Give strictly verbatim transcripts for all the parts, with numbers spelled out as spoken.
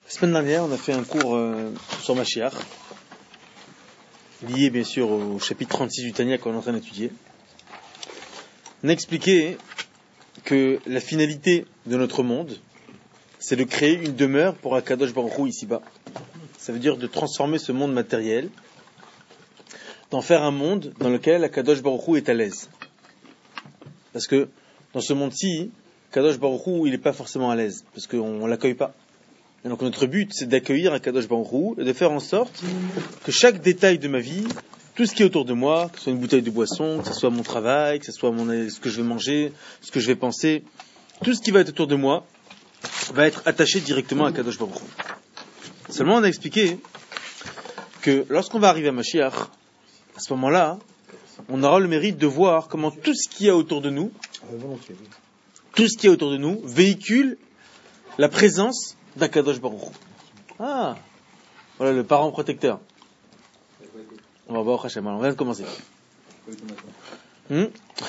La semaine dernière, on a fait un cours euh, sur Mashiach, lié bien sûr au chapitre trente-six du Tanya qu'on est en train d'étudier. On a expliqué que la finalité de notre monde, c'est de créer une demeure pour Akadosh Baruch Hu ici-bas. Ça veut dire de transformer ce monde matériel, d'en faire un monde dans lequel Akadosh Baruch Hu est à l'aise. Parce que dans ce monde-ci, Akadosh Baruch Hu, il n'est pas forcément à l'aise, parce qu'on ne l'accueille pas. Et donc notre but, c'est d'accueillir Akadosh Baruch Hu et de faire en sorte que chaque détail de ma vie, tout ce qui est autour de moi, que ce soit une bouteille de boisson, que ce soit mon travail, que ce soit mon, ce que je vais manger, ce que je vais penser, tout ce qui va être autour de moi va être attaché directement à Akadosh Baruch Hu. Seulement, on a expliqué que lorsqu'on va arriver à Mashiach, à ce moment-là, on aura le mérite de voir comment tout ce qu'il y a autour de nous, tout ce qui est autour de nous, véhicule la présence d'Akadosh Baruch Hu. Ah, voilà le parent protecteur. On va voir Hachem, on vient de commencer. Hmm?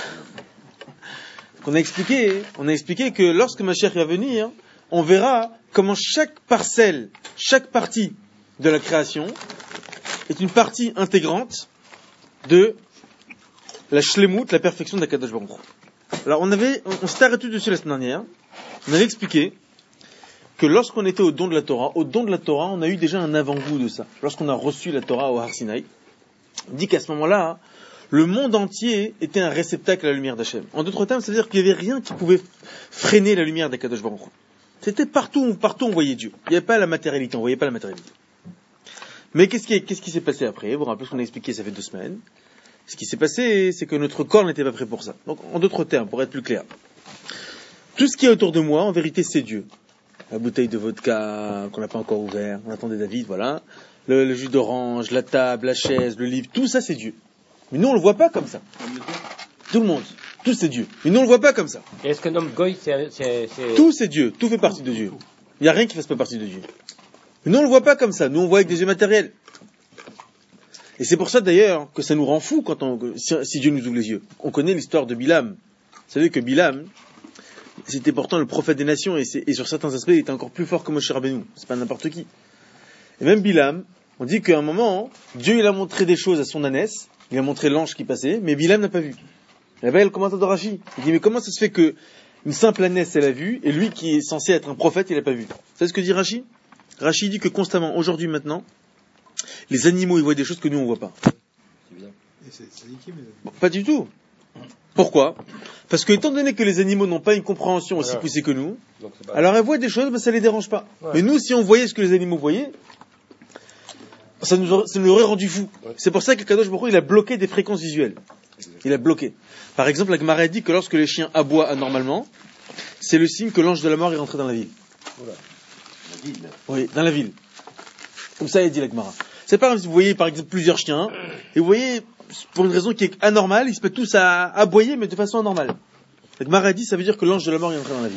On a expliqué, on a expliqué que lorsque Mashiach va venir, on verra comment chaque parcelle, chaque partie de la création est une partie intégrante de la shlemut, la perfection d'Akadosh Baruch Hu. Alors on avait, on, on s'était arrêté dessus la semaine dernière. On avait expliqué que lorsqu'on était au don de la Torah, au don de la Torah, on a eu déjà un avant-goût de ça. Lorsqu'on a reçu la Torah au Har Sinaï, on dit qu'à ce moment-là, le monde entier était un réceptacle à la lumière d'Hachem. En d'autres termes, c'est-à-dire qu'il n'y avait rien qui pouvait freiner la lumière d'Akadosh Baruch Hu. C'était partout, partout on voyait Dieu. Il n'y avait pas la matérialité, on ne voyait pas la matérialité. Mais qu'est-ce qui, qu'est-ce qui s'est passé après? Vous vous rappelez ce qu'on a expliqué, ça fait deux semaines. Ce qui s'est passé, c'est que notre corps n'était pas prêt pour ça. Donc, en d'autres termes, pour être plus clair, tout ce qui est autour de moi, en vérité, c'est Dieu. La bouteille de vodka qu'on n'a pas encore ouvert, on attendait David, voilà. Le, le jus d'orange, la table, la chaise, le livre, tout ça c'est Dieu. Mais nous on le voit pas comme ça. Tout le monde, tout c'est Dieu. Mais nous on le voit pas comme ça. Et est-ce que nom Goy c'est, c'est, c'est... Tout c'est Dieu, tout fait partie de Dieu. Il n'y a rien qui fasse pas partie de Dieu. Mais nous on le voit pas comme ça, nous on voit avec des yeux matériels. Et c'est pour ça d'ailleurs que ça nous rend fous quand on, si, si Dieu nous ouvre les yeux. On connaît l'histoire de Bilam. Vous savez que Bilam, c'était pourtant le prophète des nations et, et sur certains aspects il était encore plus fort que Moshe Rabbeinu. C'est pas n'importe qui. Et même Bilam, on dit qu'à un moment, Dieu il a montré des choses à son ânesse, il a montré l'ange qui passait, mais Bilam n'a pas vu. Et là-bas, il y a le commentateur de Rashi. Il dit mais comment ça se fait que une simple ânesse elle a vu et lui qui est censé être un prophète il n'a pas vu? Vous savez ce que dit Rashi? Rashi dit que constamment, aujourd'hui maintenant, les animaux ils voient des choses que nous on voit pas. C'est bien. Et c'est, c'est liquide, mais... Bon, pas du tout. Pourquoi? Parce que étant donné que les animaux n'ont pas une compréhension aussi Alors, poussée que nous, pas... alors elles voient des choses, mais ça les dérange pas. Ouais. Mais nous, si on voyait ce que les animaux voyaient, ça nous aurait, ça nous aurait rendu fous. Ouais. C'est pour ça que Kadosh Baruch Hu, il a bloqué des fréquences visuelles. Il a bloqué. Par exemple, la Gemara dit que lorsque les chiens aboient anormalement, c'est le signe que l'ange de la mort est rentré dans la ville. Voilà. La ville. Oui, dans la ville. Comme ça, il dit la Gemara. C'est pas comme si vous voyez par exemple plusieurs chiens, et vous voyez, pour une raison qui est anormale, ils se mettent tous à aboyer, mais de façon anormale. La Gemara dit, ça veut dire que l'ange de la mort est rentré dans la ville.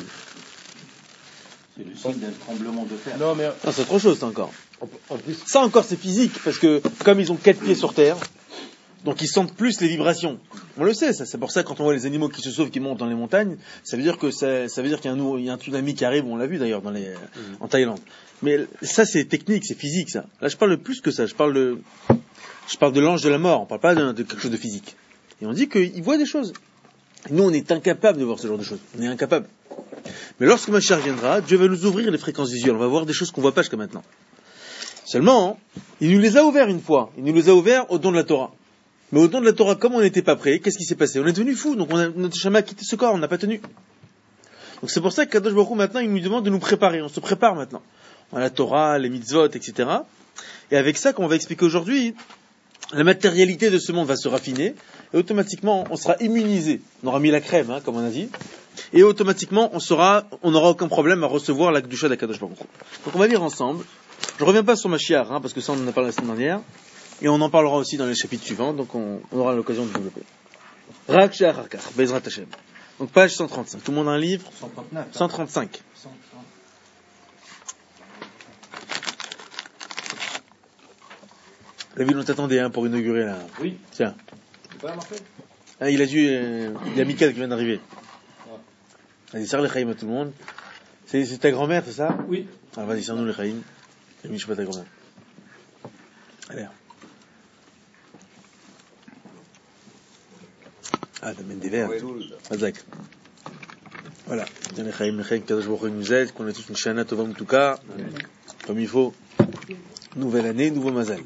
C'est le signe d'un tremblement de terre. Non, mais... Non, c'est autre chose, ça encore. En plus... Ça encore, c'est physique, parce que comme ils ont quatre pieds sur terre, donc ils sentent plus les vibrations. On le sait, ça. C'est pour ça que quand on voit les animaux qui se sauvent, qui montent dans les montagnes, ça veut dire que ça, ça veut dire qu'il y a un, il y a un tsunami qui arrive. On l'a vu d'ailleurs dans les, mmh. en Thaïlande. Mais ça, c'est technique, c'est physique, ça. Là, je parle de plus que ça. Je parle de, je parle de l'ange de la mort. On parle pas de, de quelque chose de physique. Et on dit qu'ils voient des choses. Nous, on est incapable de voir ce genre de choses. On est incapable. Mais lorsque Mashiach viendra, Dieu va nous ouvrir les fréquences visuelles. On va voir des choses qu'on voit pas jusqu'à maintenant. Seulement, il nous les a ouverts une fois. Il nous les a ouverts au don de la Torah. Mais au don de la Torah, comme on n'était pas prêt, qu'est-ce qui s'est passé? On est devenu fous, donc on a, notre Shama a quitté ce corps, on n'a pas tenu. Donc c'est pour ça que Kadosh Baruch Hu, maintenant, il nous demande de nous préparer. On se prépare maintenant. On a la Torah, les mitzvot, et cetera. Et avec ça, comme on va expliquer aujourd'hui, la matérialité de ce monde va se raffiner, et automatiquement, on sera immunisé. On aura mis la crème, hein, comme on a dit. Et automatiquement, on sera, on n'aura aucun problème à recevoir la Kedusha d'Akadosh Baruch Hu. Donc on va lire ensemble. Je reviens pas sur Mashiach, hein, parce que ça on en a parlé la semaine dernière. Et on en parlera aussi dans les chapitres suivants, donc on, on aura l'occasion de développer. Rak She'ach Harkar, Bezrat Hashem. Donc page cent trente-cinq. Tout le monde a un livre? cent trente-neuf. cent trente-cinq. cent trente. David, on t'attendait hein, pour inaugurer là. Oui. Tiens. C'est pas marqué? Ah, il a dû, euh, il y a Mikael qui vient d'arriver. Allez, serre les chaïm à tout le monde. C'est, c'est ta grand-mère, c'est ça? Oui. Alors vas-y, serre-nous les chaïm. Et je sais pas ta grand-mère. Allez. Ah, t'amènes des verres. Hazak. Voilà. Tiens les chaïm, les chaïm, Kadosh Baruch Hu nous aide, qu'on ait tous une shana tova mutuka. Comme il faut. Nouvelle année, nouveau mazal.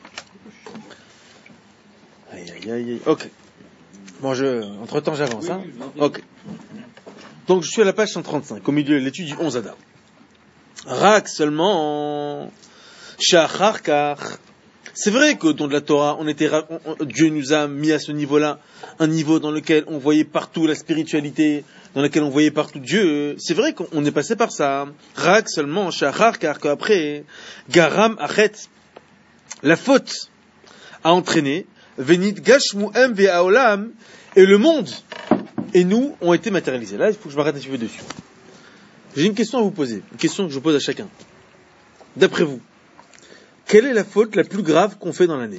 Aïe, aïe, aïe, aïe. Ok. Bon, je, entre temps, j'avance, hein. Ok. Donc, je suis à la page cent trente-cinq, au milieu de l'étude du onze Adar. Rak seulement, Shachar kar. C'est vrai qu'au don de la Torah, on était, on, on, Dieu nous a mis à ce niveau-là, un niveau dans lequel on voyait partout la spiritualité, dans lequel on voyait partout Dieu. C'est vrai qu'on est passé par ça. Rak seulement, Shachar kar, qu'après, Garam achet, la faute a entraîné, Venit gashmu em ve'aolam, et le monde et nous ont été matérialisés. Là, il faut que je m'arrête un petit peu dessus. J'ai une question à vous poser, une question que je pose à chacun. D'après vous, quelle est la faute la plus grave qu'on fait dans l'année?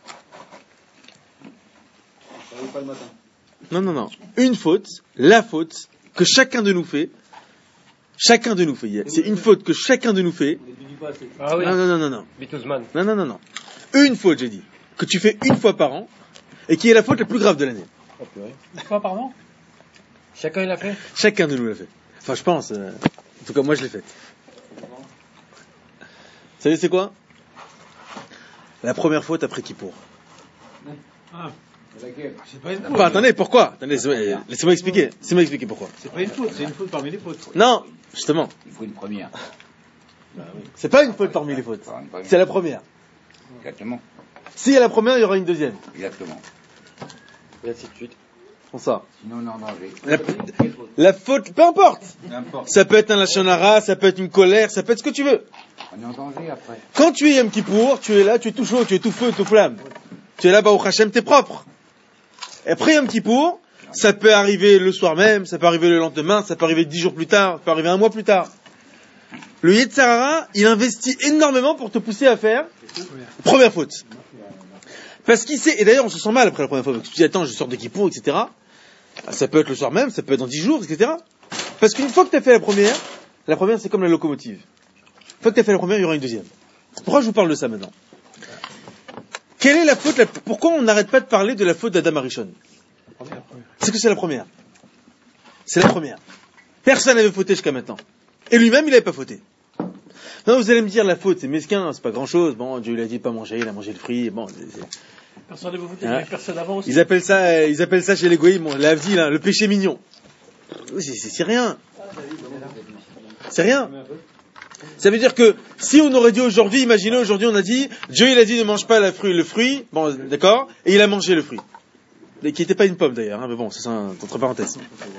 Non, non, non. Une faute, la faute que chacun de nous fait. Chacun de nous fait. C'est une faute que chacun de nous fait. Ah oui. Non, non, non, non, non. Bitouzman. Non, non, non, non. Une faute, j'ai dit, que tu fais une fois par an et qui est la faute la plus grave de l'année. Une fois par an? Chacun l'a fait? Chacun de nous l'a fait. Enfin, je pense. Euh, en tout cas, moi, je l'ai fait. Vous savez, c'est quoi? La première faute après Kippour. Ah. C'est pas une faute. Enfin, attendez, pourquoi? Attendez, laissez-moi, laissez-moi expliquer. Laissez-moi expliquer pourquoi. C'est pas une faute, c'est une faute parmi les fautes. Non, justement. Il faut une première. C'est pas une faute parmi les fautes. C'est la première. Exactement. S'il y a la première, il y aura une deuxième. Exactement. Et ainsi de suite. Pour ça. Sinon, on est en danger. La, la faute, peu importe. N'importe. Ça peut être un lachonara, ça peut être une colère, ça peut être ce que tu veux. On est en danger après. Quand tu es Yom Kippour, tu es là, tu es tout chaud, tu es tout feu, tout flamme. Tu es là, bah, au Hachem, t'es propre. Et après Yom Kippour, ça peut arriver le soir même, ça peut arriver le lendemain, ça peut arriver dix jours plus tard, ça peut arriver un mois plus tard. Le Yetzer Hara, il investit énormément pour te pousser à faire première faute. Parce qu'il sait, et d'ailleurs on se sent mal après la première fois, parce que tu dis attends, je sors de Kippour, et cetera. Ça peut être le soir même, ça peut être dans dix jours, et cetera. Parce qu'une fois que tu as fait la première, la première c'est comme la locomotive. Une fois que tu as fait la première, il y aura une deuxième. Pourquoi je vous parle de ça maintenant? Quelle est la faute, la... pourquoi on n'arrête pas de parler de la faute d'Adam Arishon? C'est que c'est la première. C'est la première. Personne n'avait fauté jusqu'à maintenant. Et lui-même, il n'avait pas fauté. Non, vous allez me dire, la faute, c'est mesquin, c'est pas grand chose. Bon, Dieu lui a dit de pas manger, il a mangé le fruit, bon, c'est, c'est... Personne n'avait fauté, Hein? mais personne avant aussi. Ils appellent ça, euh, ils appellent ça chez les goïms, bon, l'avdil, hein, le péché mignon. C'est, c'est, c'est rien. C'est rien. Ça veut dire que, si on aurait dit aujourd'hui, imaginez aujourd'hui, on a dit, Dieu il a dit ne mange pas la fruit, le fruit, bon, d'accord, et il a mangé le fruit. Qui n'était pas une pomme d'ailleurs, hein, mais bon, c'est ça, entre parenthèses.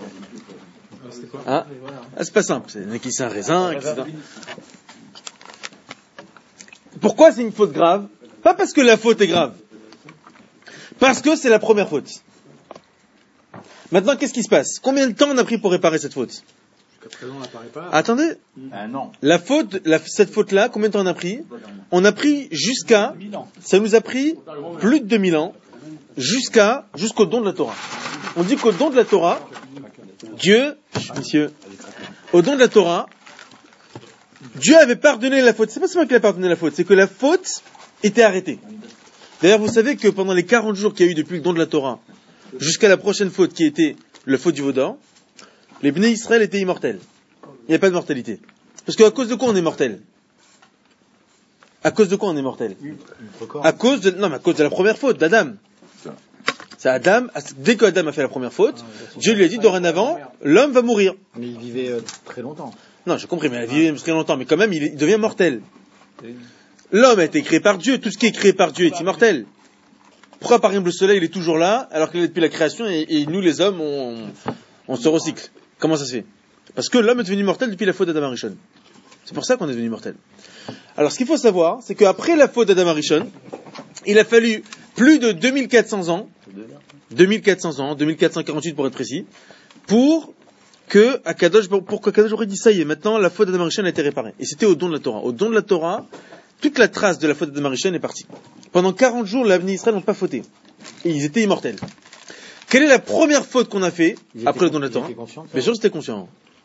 Hein? Ah, c'est pas simple, c'est qui c'est un raisin, qui c'est un... Pourquoi c'est une faute grave? Pas parce que la faute est grave. Parce que c'est la première faute. Maintenant, qu'est-ce qui se passe? Combien de temps on a pris pour réparer cette faute? Jusqu'à présent, on n'apparaît pas. Attendez. Un an. La faute, la, cette faute-là, combien de temps on a pris? On a pris jusqu'à, ça nous a pris plus de deux mille ans, jusqu'à, jusqu'au don de la Torah. On dit qu'au don de la Torah, Dieu, messieurs, au don de la Torah, Dieu avait pardonné la faute. C'est pas seulement qu'il a pardonné la faute, c'est que la faute était arrêtée. D'ailleurs, vous savez que pendant les quarante jours qu'il y a eu depuis le don de la Torah, jusqu'à la prochaine faute qui était la faute du veau d'or, les Bnei Israël étaient immortels. Il n'y avait pas de mortalité. Parce qu'à cause de quoi on est mortel? À cause de quoi on est mortel? À cause de, non, mais à cause de la première faute d'Adam. C'est Adam, dès qu'Adam a fait la première faute, Dieu lui a dit, dorénavant, l'homme va mourir. Mais il vivait euh, très longtemps. Non, j'ai compris, mais il vivait très longtemps, mais quand même, il, il devient mortel. L'homme a été créé par Dieu, tout ce qui est créé par Dieu est immortel. Pourquoi, par exemple, le soleil, il est toujours là, alors qu'il est depuis la création, et, et nous, les hommes, on, on se recycle? Comment ça se fait? Parce que l'homme est devenu mortel depuis la faute d'Adam Arishon. C'est pour ça qu'on est devenu mortel. Alors, ce qu'il faut savoir, c'est qu'après la faute d'Adam Arishon, il a fallu plus de deux mille quatre cents ans, deux mille quatre cents ans, deux mille quatre cent quarante-huit pour être précis, pour que Akadosh, pour qu'Akadosh aurait dit ça y est, maintenant la faute d'Adam Arishon a été réparée. Et c'était au don de la Torah. Au don de la Torah, toute la trace de la faute d'Adam Arishon est partie. Pendant quarante jours, les Bnei Israël n'ont pas fauté. Et ils étaient immortels. Quelle est la première faute qu'on a fait Ils après le étaient don de la Torah? conscients de ça? Bien sûr, c'était conscient.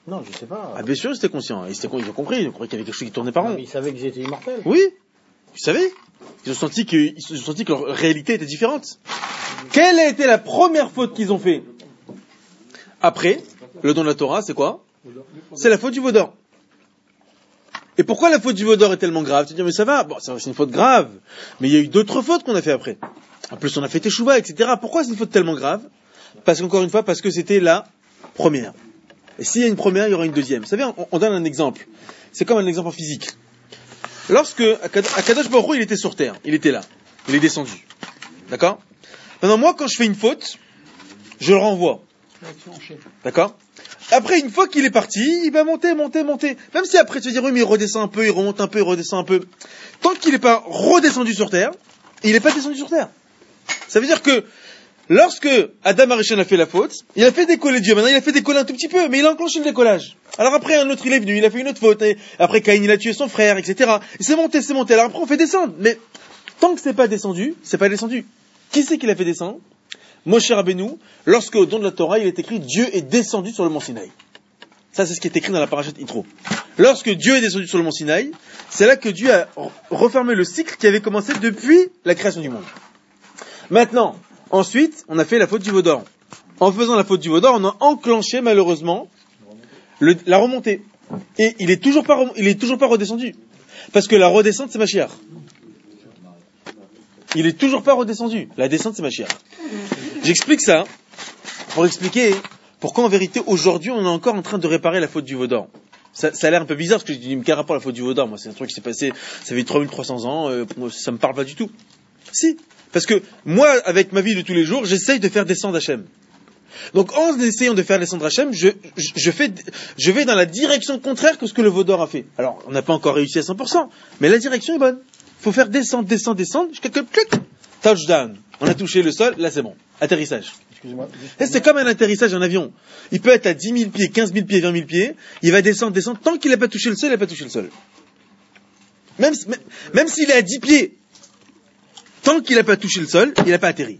Non, je sais pas. Ah, bien sûr, ils étaient conscients. Ils, étaient, ils ont compris. Ils ont compris qu'il y avait quelque chose qui tournait par Non, rond. mais ils savaient que j'étais immortel. Oui. Vous savez? Ils ont senti que, ils ont senti que leur réalité était différente. Quelle a été la première faute qu'ils ont fait? Après, le don de la Torah, c'est quoi? C'est la faute du veau d'or. Et pourquoi la faute du veau d'or est tellement grave? Tu te dis, mais ça va, bon, c'est une faute grave. Mais il y a eu d'autres fautes qu'on a fait après. En plus, on a fait Teshuvah, et cetera. Pourquoi c'est une faute tellement grave? Parce qu'encore une fois, parce que c'était la première. Et s'il y a une première, il y aura une deuxième. Vous savez, on, on donne un exemple. C'est comme un exemple en physique. Lorsque Akadosh Baruch Hu, il était sur terre, il était là, il est descendu. D'accord? Maintenant, moi, quand je fais une faute, je le renvoie. D'accord? Après, une fois qu'il est parti, il va monter, monter, monter. Même si après, tu vas dire, oui, mais il redescend un peu, il remonte un peu, il redescend un peu. Tant qu'il n'est pas redescendu sur terre, il n'est pas descendu sur terre. Ça veut dire que, lorsque Adam Arishon a fait la faute, il a fait décoller Dieu. Maintenant, il a fait décoller un tout petit peu, mais il a enclenché le décollage. Alors après, un autre, il est venu, il a fait une autre faute. Et après, Caïn, il a tué son frère, et cetera. Et c'est monté, c'est monté. Alors après, on fait descendre. Mais, tant que c'est pas descendu, c'est pas descendu. Qui c'est qui l'a fait descendre? Moshe Rabbeinu, lorsque au don de la Torah, il est écrit Dieu est descendu sur le mont Sinaï. Ça, c'est ce qui est écrit dans la parashat Yitro. Lorsque Dieu est descendu sur le mont Sinaï, c'est là que Dieu a refermé le cycle qui avait commencé depuis la création du monde. Maintenant, ensuite, on a fait la faute du veau d'or. En faisant la faute du veau d'or, on a enclenché malheureusement le, la remontée. Et il est toujours pas, il est toujours pas redescendu. Parce que la redescente, c'est Mashiach. Il est toujours pas redescendu. La descente, c'est Mashiach. J'explique ça pour expliquer pourquoi en vérité aujourd'hui on est encore en train de réparer la faute du veau d'or. Ça, ça a l'air un peu bizarre parce que je dis, mais quel rapport à la faute du veau d'or? Moi, c'est un truc qui s'est passé, ça fait trois mille trois cents ans, euh, ça me parle pas du tout. Si. Parce que moi, avec ma vie de tous les jours, j'essaye de faire descendre Hachem. Donc en essayant de faire descendre Hachem, je, je, je, fais, je vais dans la direction contraire que ce que le veau d'or a fait. Alors, on n'a pas encore réussi à cent pour cent, mais la direction est bonne. Il faut faire descendre, descendre, descendre, jusqu'à que, clic, touchdown. On a touché le sol, là c'est bon. Atterrissage. Excusez-moi. Et c'est comme un atterrissage en avion. Il peut être à dix mille pieds, quinze mille pieds, vingt mille pieds, il va descendre, descendre, tant qu'il n'a pas touché le sol, il n'a pas touché le sol. Même, même, même s'il est à dix pieds, tant qu'il n'a pas touché le sol, il n'a pas atterri.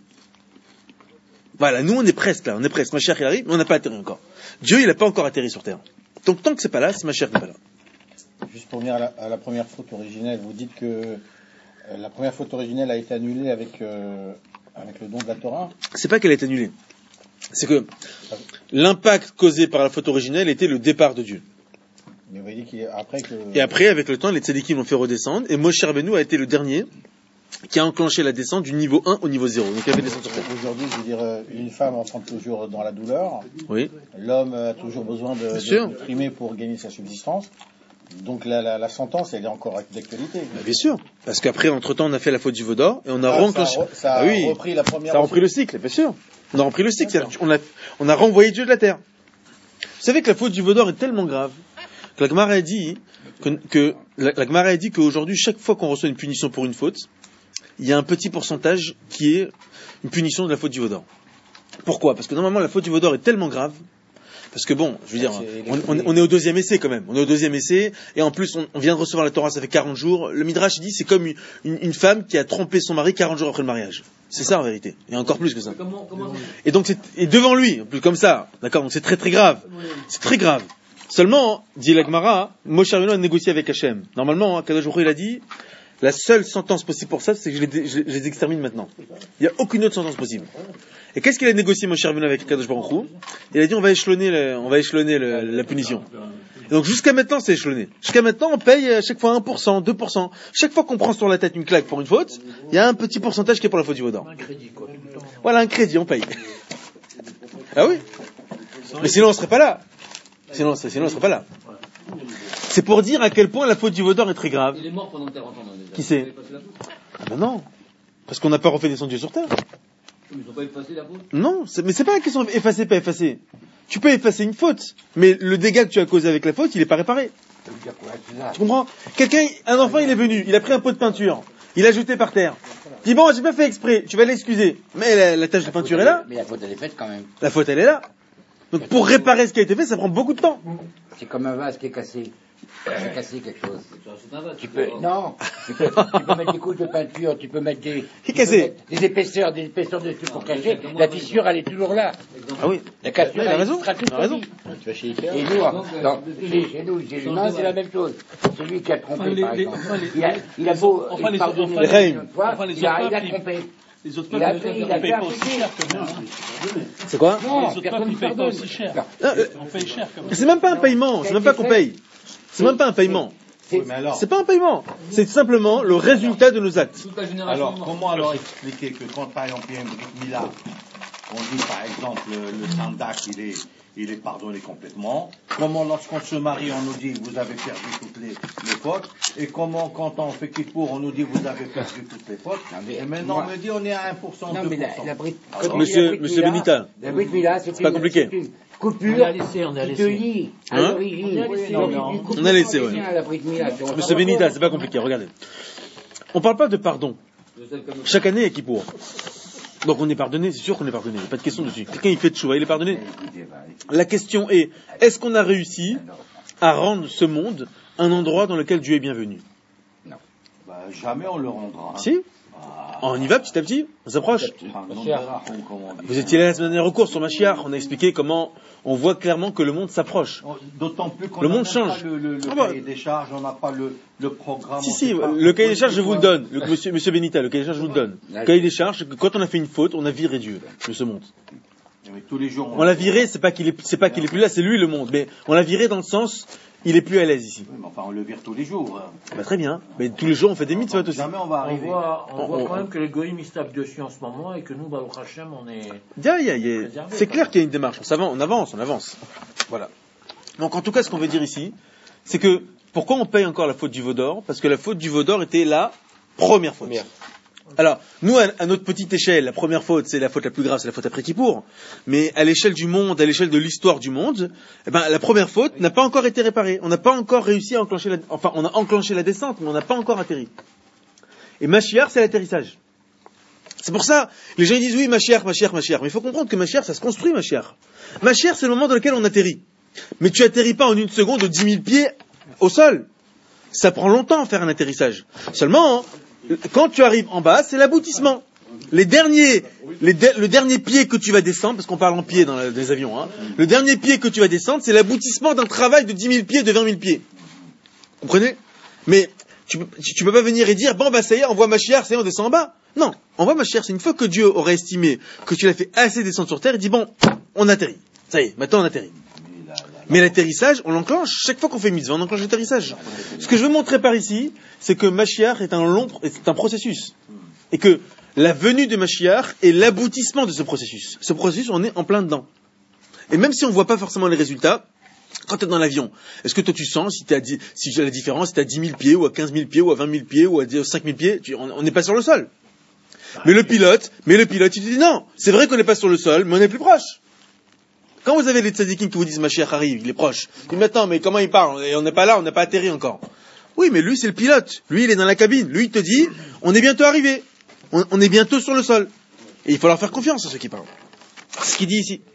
Voilà, nous on est presque là, on est presque. Ma chère il arrive, mais on n'a pas atterri encore. Dieu il n'a pas encore atterri sur terre. Donc tant que c'est pas là, c'est ma chère qui n'est pas là. Juste pour venir à la, à la première faute originelle, vous dites que euh, la première faute originelle a été annulée avec, euh, avec le don de la Torah. C'est pas qu'elle est annulée. C'est que l'impact causé par la faute originelle était le départ de Dieu. Mais vous voyez qu'après que... Et après, avec le temps, les tzadikim l'ont fait redescendre, et Moshe Rabbeinu a été le dernier qui a enclenché la descente du niveau un au niveau zéro. Donc il a fait descendre sur terre. Aujourd'hui, je veux dire, une femme enfante toujours dans la douleur. Oui. L'homme a toujours besoin de, de, de primer pour gagner sa subsistance. Donc la, la, la sentence, elle est encore d'actualité. Bah, bien sûr. Parce qu'après, entre-temps, on a fait la faute du veau d'or, et on a ah, re-enclenché... Ça a, ça a ah, oui. repris la première... Ça a repris le cycle, bien sûr. On a repris le cycle. On a, on a renvoyé Dieu de la terre. Vous savez que la faute du veau d'or est tellement grave que la Gemara a dit que, que la, la Gemara a dit qu'aujourd'hui, chaque fois qu'on reçoit une punition pour une faute, il y a un petit pourcentage qui est une punition de la faute du veau d'or. Pourquoi? Parce que normalement, la faute du veau d'or est tellement grave. Parce que bon, je veux dire, on, on, on est au deuxième essai quand même. On est au deuxième essai, et en plus, on, on vient de recevoir la Torah, ça fait quarante jours. Le Midrash dit, c'est comme une, une, une femme qui a trompé son mari quarante jours après le mariage. C'est ça en vérité. Et encore plus que ça. Comment, comment ça... Et donc, c'est, et devant lui, en plus comme ça, d'accord. Donc c'est très très grave. C'est très grave. Seulement, dit la Gemara, Moshe Rabbeinu a négocié avec Hachem. Normalement, Kadosh Baruch Hu, il a dit, la seule sentence possible pour ça, c'est que je les, je, je les extermine maintenant. Il n'y a aucune autre sentence possible. Et qu'est-ce qu'il a négocié Moshe Rabbeinu avec Kadosh Baruch Hu? Il a dit on va échelonner, le, on va échelonner le, la punition. Et donc jusqu'à maintenant c'est échelonné. Jusqu'à maintenant on paye à chaque fois un pour cent, deux pour cent. Chaque fois qu'on prend sur la tête une claque pour une faute, il y a un petit pourcentage qui est pour la faute du veau d'or. Voilà, un crédit, on paye. Ah oui. Mais sinon on serait pas là. Sinon, sinon on serait pas là. C'est pour dire à quel point la faute du veau d'or est très grave. Il est mort pendant quarante ans. Déjà. Qui c'est? Ah ben non. Parce qu'on n'a pas refait descendre Dieu sur terre. Ils n'ont pas effacé la faute? Non, c'est, mais c'est pas la question effacer, pas effacer. Tu peux effacer une faute, mais le dégât que tu as causé avec la faute, il est pas réparé. Tu comprends? Quelqu'un, un enfant, il est venu, il a pris un pot de peinture, il l'a jeté par terre. Il dit bon, j'ai pas fait exprès, tu vas l'excuser. Mais la, la tache de peinture est là. Mais la faute, elle est faite quand même. La faute, elle est là. Donc pour réparer ce qui a été fait, ça prend beaucoup de temps. C'est comme un vase qui est cassé. J'ai cassé quelque chose. C'est un vase. Tu peux, non, Tu peux, tu peux mettre des couches de peinture, tu peux mettre des, tu peux cassé. mettre des épaisseurs, des épaisseurs dessus pour cacher. La fissure, elle est toujours là. Ah oui. La cassure, Ouais, il a elle raison, sera toute il a raison. Tu vas chez Ikea. Et nous, dans, chez, chez nous, chez l'humain, c'est la même chose. Celui qui a trompé, Enfin, les- par les- exemple. enfin, les- il a, il a beau enfin, les- pardonner enfin, les- une fois, enfin, les il a, autres il a peuples, trompé. Les autres Il a peuples, fait- ils il a ne payent fait pas aussi appliquer. cher que nous. C'est quoi? Non, Les autres peuples, personne ils ne ne payent pas pardonne. aussi cher. Non, euh, On paye cher quand même. C'est même pas un paiement, c'est même pas qu'on paye. C'est même pas un paiement. C'est- Oui, mais alors, C'est pas un paiement. C'est simplement le résultat de nos actes. Toute la génération. Alors, morte. comment alors expliquer que quand, par exemple, il y a une Brit Mila, on dit, par exemple, le, le Sandak, il est, il est pardonné complètement. Comment, lorsqu'on se marie, on nous dit, vous avez perdu toutes les, les fautes. Et comment, quand on fait Kippour, on nous dit, vous avez perdu toutes les fautes. Non, mais Et maintenant, moi- on me dit, on est à un pour cent, Non, deux mais pour la, cent. la Brit, Alors, quand Monsieur- il y a la Brit Monsieur Mila, Benita. La Brit Mila, c'est pas une- compliqué. c'est une coupure. On a laissé, on a qui laissé. te lie à Hein l'origine. On a laissé, Donc, on a- une coupe on a laissé, d'origine ouais. à la Brit Mila, tu vois. Monsieur Benita, c'est pas compliqué, regardez. On parle pas de pardon. Chaque année, il y a Kippour. Donc on est pardonné, c'est sûr qu'on est pardonné, il n'y a pas de question dessus. Quelqu'un il fait de choix, il est pardonné. La question est, est-ce qu'on a réussi à rendre ce monde un endroit dans lequel Dieu est bienvenu? bah, jamais on le rendra. hein. Si? Ah, On y va petit à petit, on s'approche. ah, non, là, on- comment on dit Vous ça. étiez là la semaine dernière au cours sur Machiar, on a expliqué comment on voit clairement que le monde s'approche. D'autant plus qu'on Le n'a monde même change. pas le, le, le Ah bah. cahier des charges, on n'a pas le, le programme. Si, on si, sait pas. le cahier des charges, je vous le donne. Le- monsieur, monsieur Benita, le cahier des charges, je vous le donne. Le cahier des charges, c'est que quand on a fait une faute, on a viré Dieu de ce monde. Mais tous les jours, On l'a viré, c'est pas qu'il est, c'est pas qu'il est plus là, c'est lui le monde. Mais on l'a viré dans le sens, il est plus à l'aise ici. Oui, mais enfin, on le vire tous les jours. hein. Bah, très bien. Mais tous les jours, on fait des mitzvot aussi. Jamais on va On arriver. voit, on On- voit on- quand même que les goïms ils se tapent dessus en ce moment et que nous, Baruch Hashem, on est. Il y a- il y a- il y a- Préservé, C'est quand clair même. qu'il y a une démarche. On s'avance, on avance, on avance. Voilà. Donc en tout cas, ce qu'on veut dire ici, c'est que pourquoi on paye encore la faute du veau d'or? Parce que la faute du veau d'or était la première faute. Alors, nous, à, à notre petite échelle, la première faute, c'est la faute la plus grave, c'est la faute après Kippour. Mais à l'échelle du monde, à l'échelle de l'histoire du monde, eh ben, la première faute n'a pas encore été réparée. On n'a pas encore réussi à enclencher la, enfin, on a enclenché la descente, mais on n'a pas encore atterri. Et Mashiach, c'est l'atterrissage. C'est pour ça, les gens ils disent oui, Mashiach, Mashiach, Mashiach. Mais il faut comprendre que Mashiach, ça se construit, Mashiach. Mashiach, c'est le moment dans lequel on atterrit. Mais tu atterris pas en une seconde de dix mille pieds au sol. Ça prend longtemps à faire un atterrissage. Seulement, hein, quand tu arrives en bas, c'est l'aboutissement. Les derniers, les de- le dernier pied que tu vas descendre, parce qu'on parle en pied dans la- les avions, hein, le dernier pied que tu vas descendre, c'est l'aboutissement d'un travail de dix mille pieds, de vingt mille pieds. Vous comprenez? Mais tu, peux- tu peux pas venir et dire, bon bah ça y est, on voit Mashiach, ça y est, on descend en bas. Non, on voit Mashiach, c'est une fois que Dieu aurait estimé que tu l'as fait assez descendre sur terre, il dit, bon, on atterrit. Ça y est, maintenant on atterrit. Mais l'atterrissage, on l'enclenche. Chaque fois qu'on fait mitzvah, on enclenche l'atterrissage. Ce que je veux montrer par ici, c'est que Mashiach est un long, c'est un processus. Et que la venue de Mashiach est l'aboutissement de ce processus. Ce processus, on est en plein dedans. Et même si on voit pas forcément les résultats, quand tu es dans l'avion, est-ce que toi tu sens si, t'as dit, si la différence, si tu à dix mille pieds, ou à quinze mille pieds, ou à vingt mille pieds, ou à cinq mille pieds, tu, on n'est pas sur le sol. Mais le pilote, mais le pilote, il te dit non, c'est vrai qu'on n'est pas sur le sol, mais on est plus proche. Quand vous avez les tzadikim qui vous disent Mashiach arrive, il est proche. Puis maintenant, mais comment il parle? Et on n'est pas là, on n'a pas atterri encore. Oui, mais lui, c'est le pilote. Lui, il est dans la cabine. Lui, il te dit, on est bientôt arrivé. On, on est bientôt sur le sol. Et il faut leur faire confiance à ceux qui parlent. C'est ce qu'il dit ici.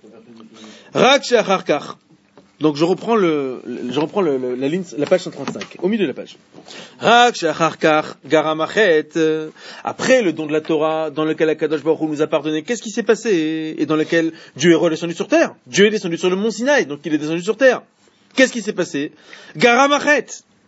Rak she'acharkach. Donc je reprends le, le- je reprends le, le- la ligne, la page cent trente-cinq, au milieu de la page. Rak she'acharkach garamachet. Après le don de la Torah, dans lequel Akadosh Baruch Hu nous a pardonné, qu'est-ce qui s'est passé? Et dans lequel Dieu est redescendu sur terre. Dieu est descendu sur le mont Sinaï, donc il est descendu sur terre. Qu'est-ce qui s'est passé? Garamachet.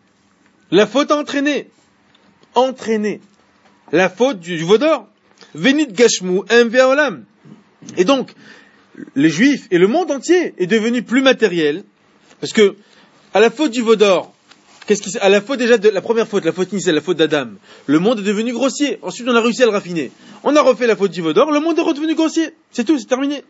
La faute a entraîné. Entraîné. La faute du, du veau d'or. Venit gashmu mv olam. Et donc, les Juifs et le monde entier est devenu plus matériel, parce que à la faute du veau d'or, qu'est-ce qui, à la faute déjà de la première faute, la faute initiale, la faute d'Adam, le monde est devenu grossier. Ensuite, on a réussi à le raffiner. On a refait la faute du veau d'or, le monde est redevenu grossier. C'est tout, c'est terminé.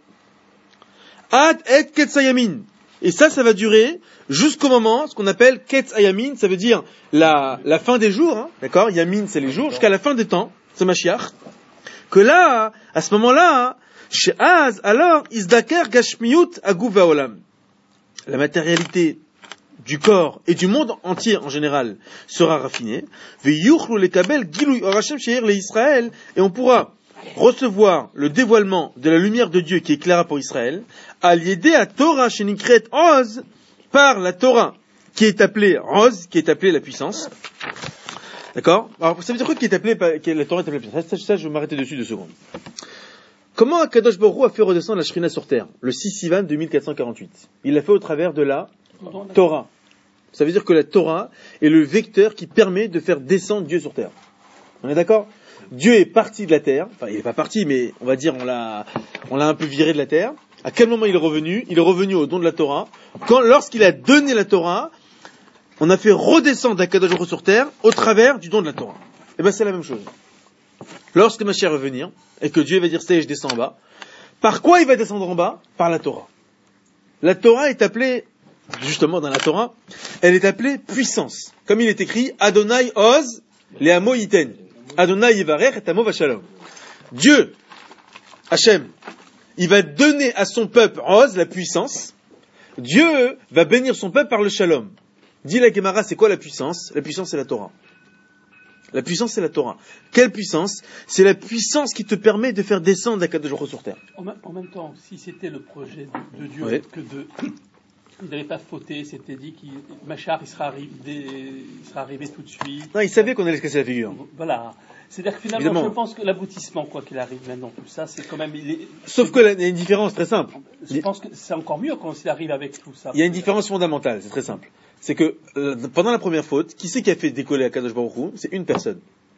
Ad et ketsayamin. Et ça, ça va durer jusqu'au moment, ce qu'on appelle ketsayamin, ça veut dire la, la fin des jours, hein, d'accord? Yamin, c'est les jours, jusqu'à la fin des temps, c'est Mashiach. Que là, à ce moment-là, she'az, alors, izdaker gashmiut agu va'olam. La matérialité du corps et du monde entier en général sera raffinée. Ve'yuchlu lekabel gilui or Hashem she'ir le Israël, et on pourra recevoir le dévoilement de la lumière de Dieu qui éclaira pour Israël, à l'aider à Torah shenikret oz, par la Torah qui est appelée oz, qui est appelée la puissance. D'accord? Alors, ça veut dire quoi qui est appelé, que la Torah est appelée puissance? Ça, ça, je vais m'arrêter dessus deux secondes. Comment Akadosh Baruch Hu a fait redescendre la Shrina sur terre? Le six Sivan deux mille quatre cent quarante-huit. Il l'a fait au travers de la Torah. Ça veut dire que la Torah est le vecteur qui permet de faire descendre Dieu sur terre. On est d'accord? Dieu est parti de la terre. Enfin, il n'est pas parti, mais on va dire, on l'a, on l'a un peu viré de la terre. À quel moment il est revenu? Il est revenu au don de la Torah. Quand, lorsqu'il a donné la Torah, on a fait redescendre Akadosh Baruch Hu sur terre au travers du don de la Torah. Et ben, c'est la même chose. Lorsque Mashiach va venir, et que Dieu va dire, c'est, je descends en bas, par quoi il va descendre en bas? Par la Torah. La Torah est appelée, justement dans la Torah, elle est appelée puissance. Comme il est écrit, Adonai Oz, les Amo Yiten. Adonai Yivarech et Amo Vashalom. Dieu, Hachem, il va donner à son peuple Oz, la puissance. Dieu va bénir son peuple par le Shalom. Dit la Gemara, c'est quoi la puissance? La puissance, c'est la Torah. La puissance, c'est la Torah. Quelle puissance? C'est la puissance qui te permet de faire descendre Akadosh Baruch Hu sur terre. En, ma- en même temps, si c'était le projet de, de Dieu, Oui. que de, il n'avait pas fauté, c'était dit qu'il Machar, il sera arrivé, il sera arrivé tout de suite. Non, il savait qu'on allait se casser la figure. Voilà. C'est-à-dire que finalement, Évidemment. je pense que l'aboutissement, quoi qu'il arrive maintenant, tout ça, c'est quand même. Il est, Sauf que là, il y a une différence très simple. je pense que c'est encore mieux quand il arrive avec tout ça. Il y a une différence fondamentale, c'est très simple. C'est que euh, pendant la première faute, qui c'est qui a fait décoller Akadosh Baruch Hu? C'est une personne.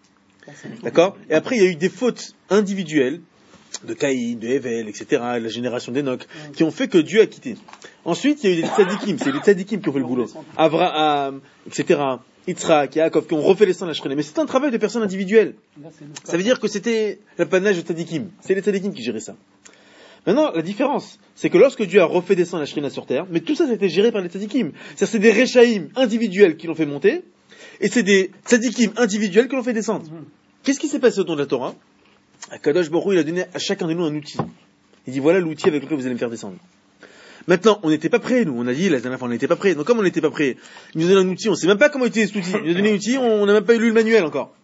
D'accord? Et après, il y a eu des fautes individuelles de Caïn, de Hevel, et cetera, la génération d'Enoch, qui ont fait que Dieu a quitté. Ensuite, il y a eu des tzadikim, c'est les tzadikim qui ont fait le boulot. Avraham, et cetera, Yitzhak, Yaakov, qui ont refait descendre la Shrina. Mais c'est un travail de personnes individuelles. Là, c'est le cas. Ça veut dire que c'était l'apanage de tzadikim. C'est les tzadikim qui géraient ça. Maintenant, la différence, c'est que lorsque Dieu a refait descendre la Shrina sur terre, mais tout ça, c'était géré par les tzadikim. C'est-à-dire, c'est des rechaïm individuels qui l'ont fait monter, et c'est des tzadikim individuels qui l'ont fait descendre. Qu'est-ce qui s'est passé au don de la Torah? Akadosh Baruch Hu, il a donné à chacun de nous un outil. Il dit, voilà l'outil avec lequel vous allez me faire descendre. Maintenant, on n'était pas prêts, nous. On a dit, la dernière fois, on n'était pas prêts. Donc, comme on n'était pas prêts, il nous a donné un outil, on sait même pas comment utiliser cet outil. Il nous a donné un outil, on n'a même pas lu le manuel encore.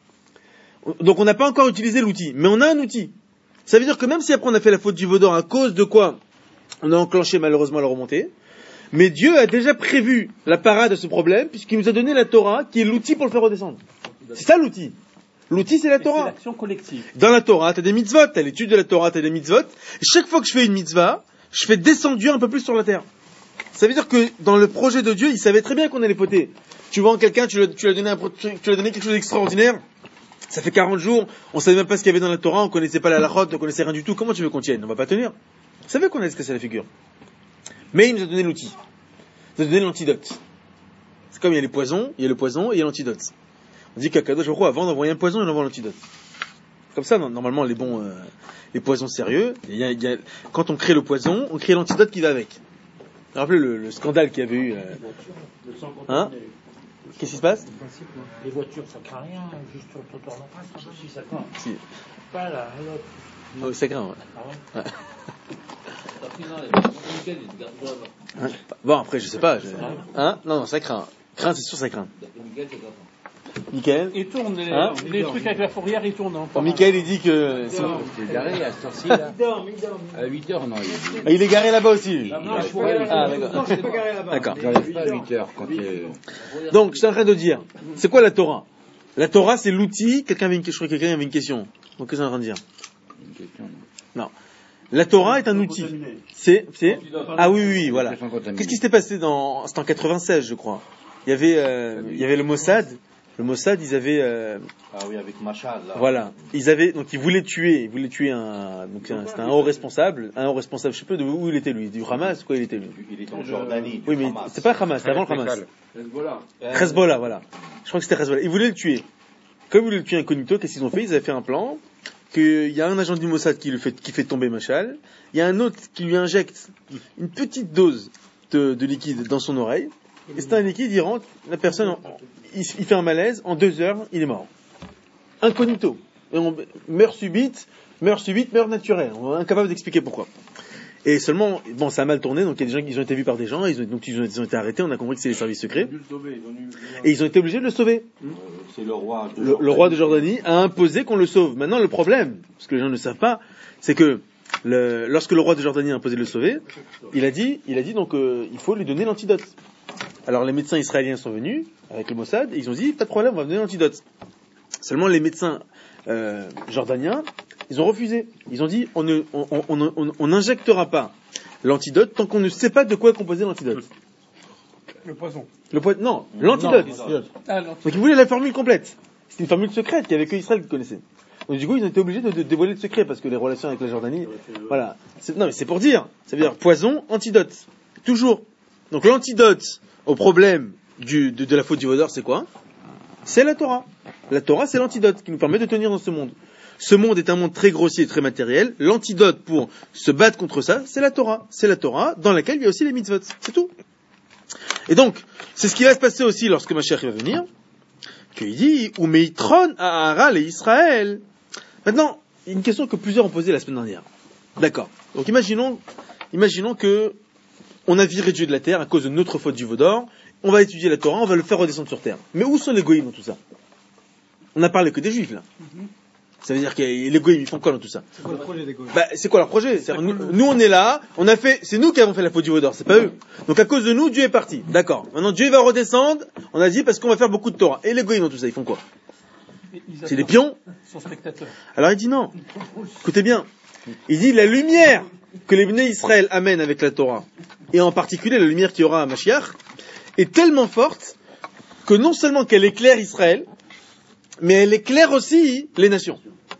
Donc, on n'a pas encore utilisé l'outil. Mais on a un outil. Ça veut dire que même si après on a fait la faute du Vaudor, à cause de quoi on a enclenché malheureusement la remontée, mais Dieu a déjà prévu la parade de ce problème, puisqu'il nous a donné la Torah, qui est l'outil pour le faire redescendre. C'est ça l'outil. L'outil, c'est la Et c'est Torah. l'action collective. Dans la Torah, t'as des mitzvot, t'as l'étude de la Torah, t'as des mitzvot. Et chaque fois que je fais une mitzvah, je fais descendre Dieu un peu plus sur la terre. Ça veut dire que dans le projet de Dieu, il savait très bien qu'on allait fauter. Tu vois en quelqu'un, tu lui, tu lui as donné un, tu lui as donné quelque chose d'extraordinaire. Ça fait quarante jours, on savait même pas ce qu'il y avait dans la Torah, on connaissait pas la halachot, on connaissait rien du tout. Comment tu veux qu'on tienne? On va pas tenir. On savait qu'on allait se casser la figure. Mais il nous a donné l'outil. Il nous a donné l'antidote. C'est comme il y a les poisons, il y a le poison et il y a l'antidote. On dit qu'Akadosh Baruch Hu, avant d'envoyer un poison, il envoie l'antidote. Comme ça, normalement, les bons, euh, les poisons sérieux, il y a, il y a, quand on crée le poison, on crée l'antidote qui va avec. Rappelez le, le scandale qu'il y avait eu. Euh... Hein? Qu'est-ce qui se passe? Les voitures, ça craint rien, juste sur le trottoir d'en face, si ça craint. Si. Pas là, l'autre. Oh, ça craint, ouais. Ah ouais. Ouais. T'as pris dans les nickel, il te garde là-bas. Hein? Bon, après, je sais pas. Je... Hein? Non, non, ça craint. Craint, c'est sûr, ça craint. T'as pris nickel, c'est grave. Michael? Il tourne, les, Hein les trucs avec la fourrière, ils tournent. Hein, Bon, Michael, il dit que... c'est- C'est garé à cette heure-ci, là. À huit heures, non. Il... Ah, il est garé là-bas aussi, lui. Non, je pourrais aller Ah, là-bas. d'accord. D'accord. J'arrive pas à huit heures quand il est... Donc, je suis en train de dire, c'est quoi la Torah? La Torah, c'est l'outil. Quelqu'un avait une, je crois que quelqu'un avait une question. Donc, qu'est-ce que je suis en train de dire? Une question, Non. La Torah est un outil. C'est, c'est, ah oui, oui, oui, voilà. Qu'est-ce qui s'était passé dans, c'était en quatre-vingt-seize, je crois. Il y avait, euh, il y avait le Mossad. Le Mossad, ils avaient, euh, Ah oui, avec Machal, là. voilà. Ils avaient, donc ils voulaient tuer, ils voulaient tuer un, donc un- c'était un haut responsable, un haut responsable, je sais pas de où il était lui, du Hamas, quoi il était lui. Il est en Jordanie. Oui, du mais Hamas. c'est pas Hamas, c'était avant le Hamas. Hezbollah. Hezbollah, voilà. Je crois que c'était Hezbollah. Ils voulaient le tuer. Comme ils voulaient le tuer incognito, qu'est-ce qu'ils ont fait? Ils avaient fait un plan, qu'il y a un agent du Mossad qui le fait, qui fait tomber Machal, il y a un autre qui lui injecte une petite dose de, de liquide dans son oreille, et c'est un liquide, il rentre, la personne, en- il, il fait un malaise, en deux heures, il est mort. Incognito. Et on, meurt subite, meurt subite, meurt naturelle. On est incapable d'expliquer pourquoi. Et seulement, bon, ça a mal tourné, donc il y a des gens qui ont été vus par des gens, ils ont, donc ils ont, ils ont été arrêtés, on a compris que c'est les services secrets. Et ils ont été obligés de le sauver. C'est le roi de Le, Jordanie. le roi de Jordanie a imposé qu'on le sauve. Maintenant, le problème, ce que les gens ne savent pas, c'est que le, lorsque le roi de Jordanie a imposé de le sauver, il a dit, il a dit donc, euh, il faut lui donner l'antidote. Alors les médecins israéliens sont venus avec le Mossad et ils ont dit, pas de problème, on va vous donner l'antidote. Seulement les médecins euh, jordaniens, ils ont refusé. Ils ont dit on ne, on, on, on, on n'injectera pas l'antidote tant qu'on ne sait pas de quoi est composé l'antidote. Le poison. Le po- non, l'antidote. Non, Ah, non. Donc ils voulaient la formule complète. C'était une formule secrète qu'il n'y avait que Israël qui connaissait. Donc du coup ils ont été obligés de, de dévoiler le secret parce que les relations avec la Jordanie, voilà. C'est, non mais c'est pour dire, ça veut dire poison, antidote, toujours. Donc l'antidote au problème du, de, de la faute du vaudor, c'est quoi? C'est la Torah. La Torah, c'est l'antidote qui nous permet de tenir dans ce monde. Ce monde est un monde très grossier et très matériel. L'antidote pour se battre contre ça, c'est la Torah. C'est la Torah dans laquelle il y a aussi les mitzvot. C'est tout. Et donc, c'est ce qui va se passer aussi lorsque Mashiach va venir, qu'il dit, ou meitron Aharal et Israël. Maintenant, il y a une question que plusieurs ont posée la semaine dernière. D'accord. Donc imaginons, imaginons que on a viré Dieu de la terre à cause de notre faute du vaudor. On va étudier la Torah, on va le faire redescendre sur terre. Mais où sont les goïms dans tout ça? On n'a parlé que des juifs là. Mm-hmm. Ça veut dire que les goïms, ils font quoi dans tout ça? C'est quoi le projet des goïms? Bah, c'est quoi leur projet? C'est nous, nous, on est là, on a fait, c'est nous qui avons fait la faute du vaudor, c'est pas eux. Donc à cause de nous, Dieu est parti. D'accord. Maintenant, Dieu va redescendre, on a dit parce qu'on va faire beaucoup de Torah. Et les goïms dans tout ça, ils font quoi? C'est des pions? Son spectateur. Alors il dit non. Écoutez bien. Il dit la lumière que les Bnei Israël amènent avec la Torah, et en particulier la lumière qu'il y aura à Mashiach, est tellement forte que non seulement qu'elle éclaire Israël, mais elle éclaire aussi les nations.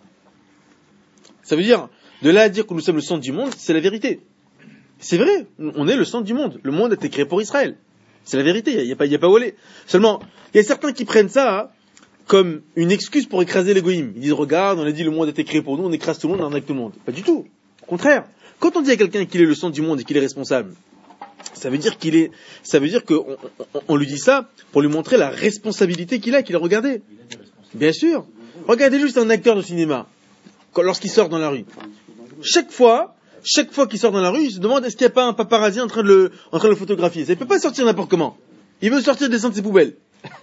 Ça veut dire, de là à dire que nous sommes le centre du monde, c'est la vérité. C'est vrai, on est le centre du monde. Le monde a été créé pour Israël. C'est la vérité, il n'y a, a pas, il y a pas volé. Seulement, il y a certains qui prennent ça hein, comme une excuse pour écraser les goïms. Ils disent, regarde, on a dit le monde a été créé pour nous, on écrase tout le monde, on arnaque tout le monde. Pas du tout. Au contraire. Quand on dit à quelqu'un qu'il est le centre du monde et qu'il est responsable, ça veut dire qu'il est, ça veut dire qu'on on, on lui dit ça pour lui montrer la responsabilité qu'il a, qu'il a regardé. Bien sûr. Regardez juste un acteur de cinéma, quand, lorsqu'il sort dans la rue. Chaque fois, chaque fois qu'il sort dans la rue, il se demande est-ce qu'il n'y a pas un paparazzi en train de le, en train de le photographier. Ça, il peut pas sortir n'importe comment. Il veut sortir des de ses poubelles.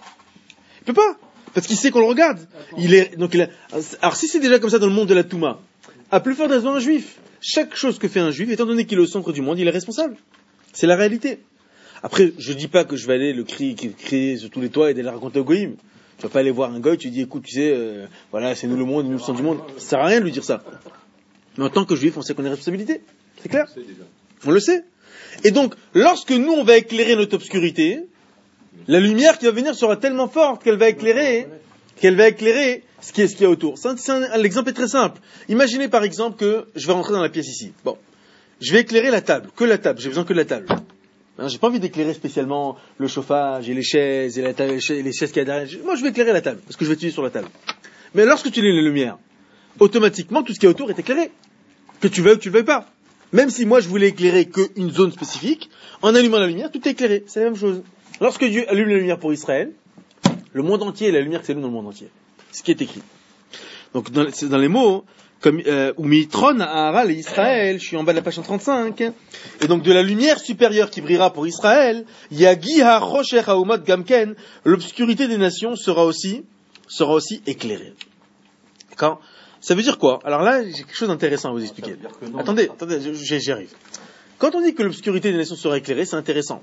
Il peut pas. Parce qu'il sait qu'on le regarde. Il est, donc il a, alors si c'est déjà comme ça dans le monde de la Touma, à plus fort raison un juif. Chaque chose que fait un juif, étant donné qu'il est au centre du monde, il est responsable. C'est la réalité. Après, je dis pas que je vais aller le crier, crier sur tous les toits et d'aller raconter au goïm. Tu vas pas aller voir un goy, tu dis, écoute, tu sais, euh, voilà, c'est nous le monde, nous le centre du monde. Ça sert à rien de lui dire ça. Mais en tant que juif, on sait qu'on a responsabilité. C'est clair? On le sait. Et donc, lorsque nous, on va éclairer notre obscurité, la lumière qui va venir sera tellement forte qu'elle va éclairer, qu'elle va éclairer ce qui est, ce qu'il y a autour. C'est un, c'est un, l'exemple est très simple. Imaginez par exemple que je vais rentrer dans la pièce ici. Bon. Je vais éclairer la table. Que la table. J'ai besoin que de la table. Hein, j'ai pas envie d'éclairer spécialement le chauffage et les chaises et la table, les chaises qu'il y a derrière. Moi, je vais éclairer la table. Parce que je vais étudier sur la table. Mais lorsque tu lis les lumières, automatiquement, tout ce qui est autour est éclairé. Que tu veuilles ou que tu le veuilles pas. Même si moi, je voulais éclairer qu'une zone spécifique, en allumant la lumière, tout est éclairé. C'est la même chose. Lorsque Dieu allume la lumière pour Israël, le monde entier est la lumière qui s'allume dans le monde entier. Ce qui est écrit. Donc, dans, c'est dans les mots, comme, euh, ou mitron Aharal et Israël, je suis en bas de la page cent trente-cinq, et donc de la lumière supérieure qui brillera pour Israël, Yagi ha-rocher ha-umot gamken, l'obscurité des nations sera aussi, sera aussi éclairée. Quand, ça veut dire quoi? Alors là, j'ai quelque chose d'intéressant à vous expliquer. Attendez, attendez, j'y, j'y arrive. Quand on dit que l'obscurité des nations sera éclairée, c'est intéressant.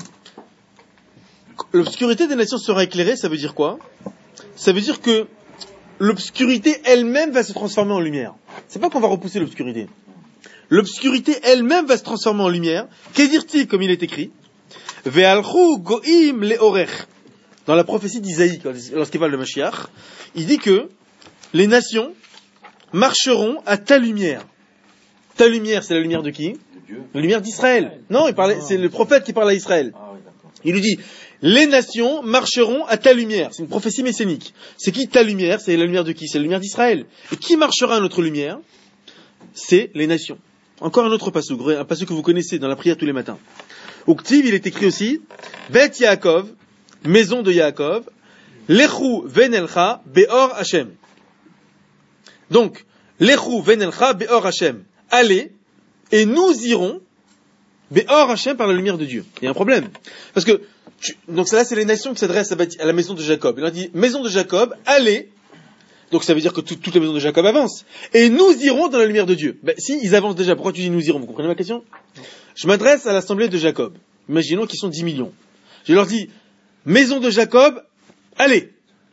L'obscurité des nations sera éclairée, ça veut dire quoi? Ça veut dire que l'obscurité elle-même va se transformer en lumière. C'est pas qu'on va repousser l'obscurité. L'obscurité elle-même va se transformer en lumière. Qu'est-il, comme il est écrit? Ve'alchu go'im le'orech. Dans la prophétie d'Isaïe, lorsqu'il parle de Mashiach, il dit que les nations marcheront à ta lumière. Ta lumière, c'est la lumière de qui? La lumière d'Israël. Non, il parlait, c'est le prophète qui parle à Israël. Il lui dit, les nations marcheront à ta lumière. C'est une prophétie messianique. C'est qui ta lumière? C'est la lumière de qui? C'est la lumière d'Israël. Et qui marchera à notre lumière? C'est les nations. Encore un autre passage, un passage que vous connaissez dans la prière tous les matins. Au Ktiv, il est écrit aussi, Bet Yaakov, maison de Yaakov, Lechu venelcha beor Hashem. Donc, Lechu venelcha beor Hashem. Allez, et nous irons beor Hashem par la lumière de Dieu. Il y a un problème. Parce que, tu, donc ça là, c'est les nations qui s'adressent à, à la maison de Jacob. Il leur dit, maison de Jacob, allez. Donc ça veut dire que tout, toute la maison de Jacob avance. Et nous irons dans la lumière de Dieu. Ben, si, ils avancent déjà. Pourquoi tu dis nous irons? Vous comprenez ma question? Je m'adresse à l'assemblée de Jacob. Imaginons qu'ils sont dix millions. Je leur dis, maison de Jacob, allez.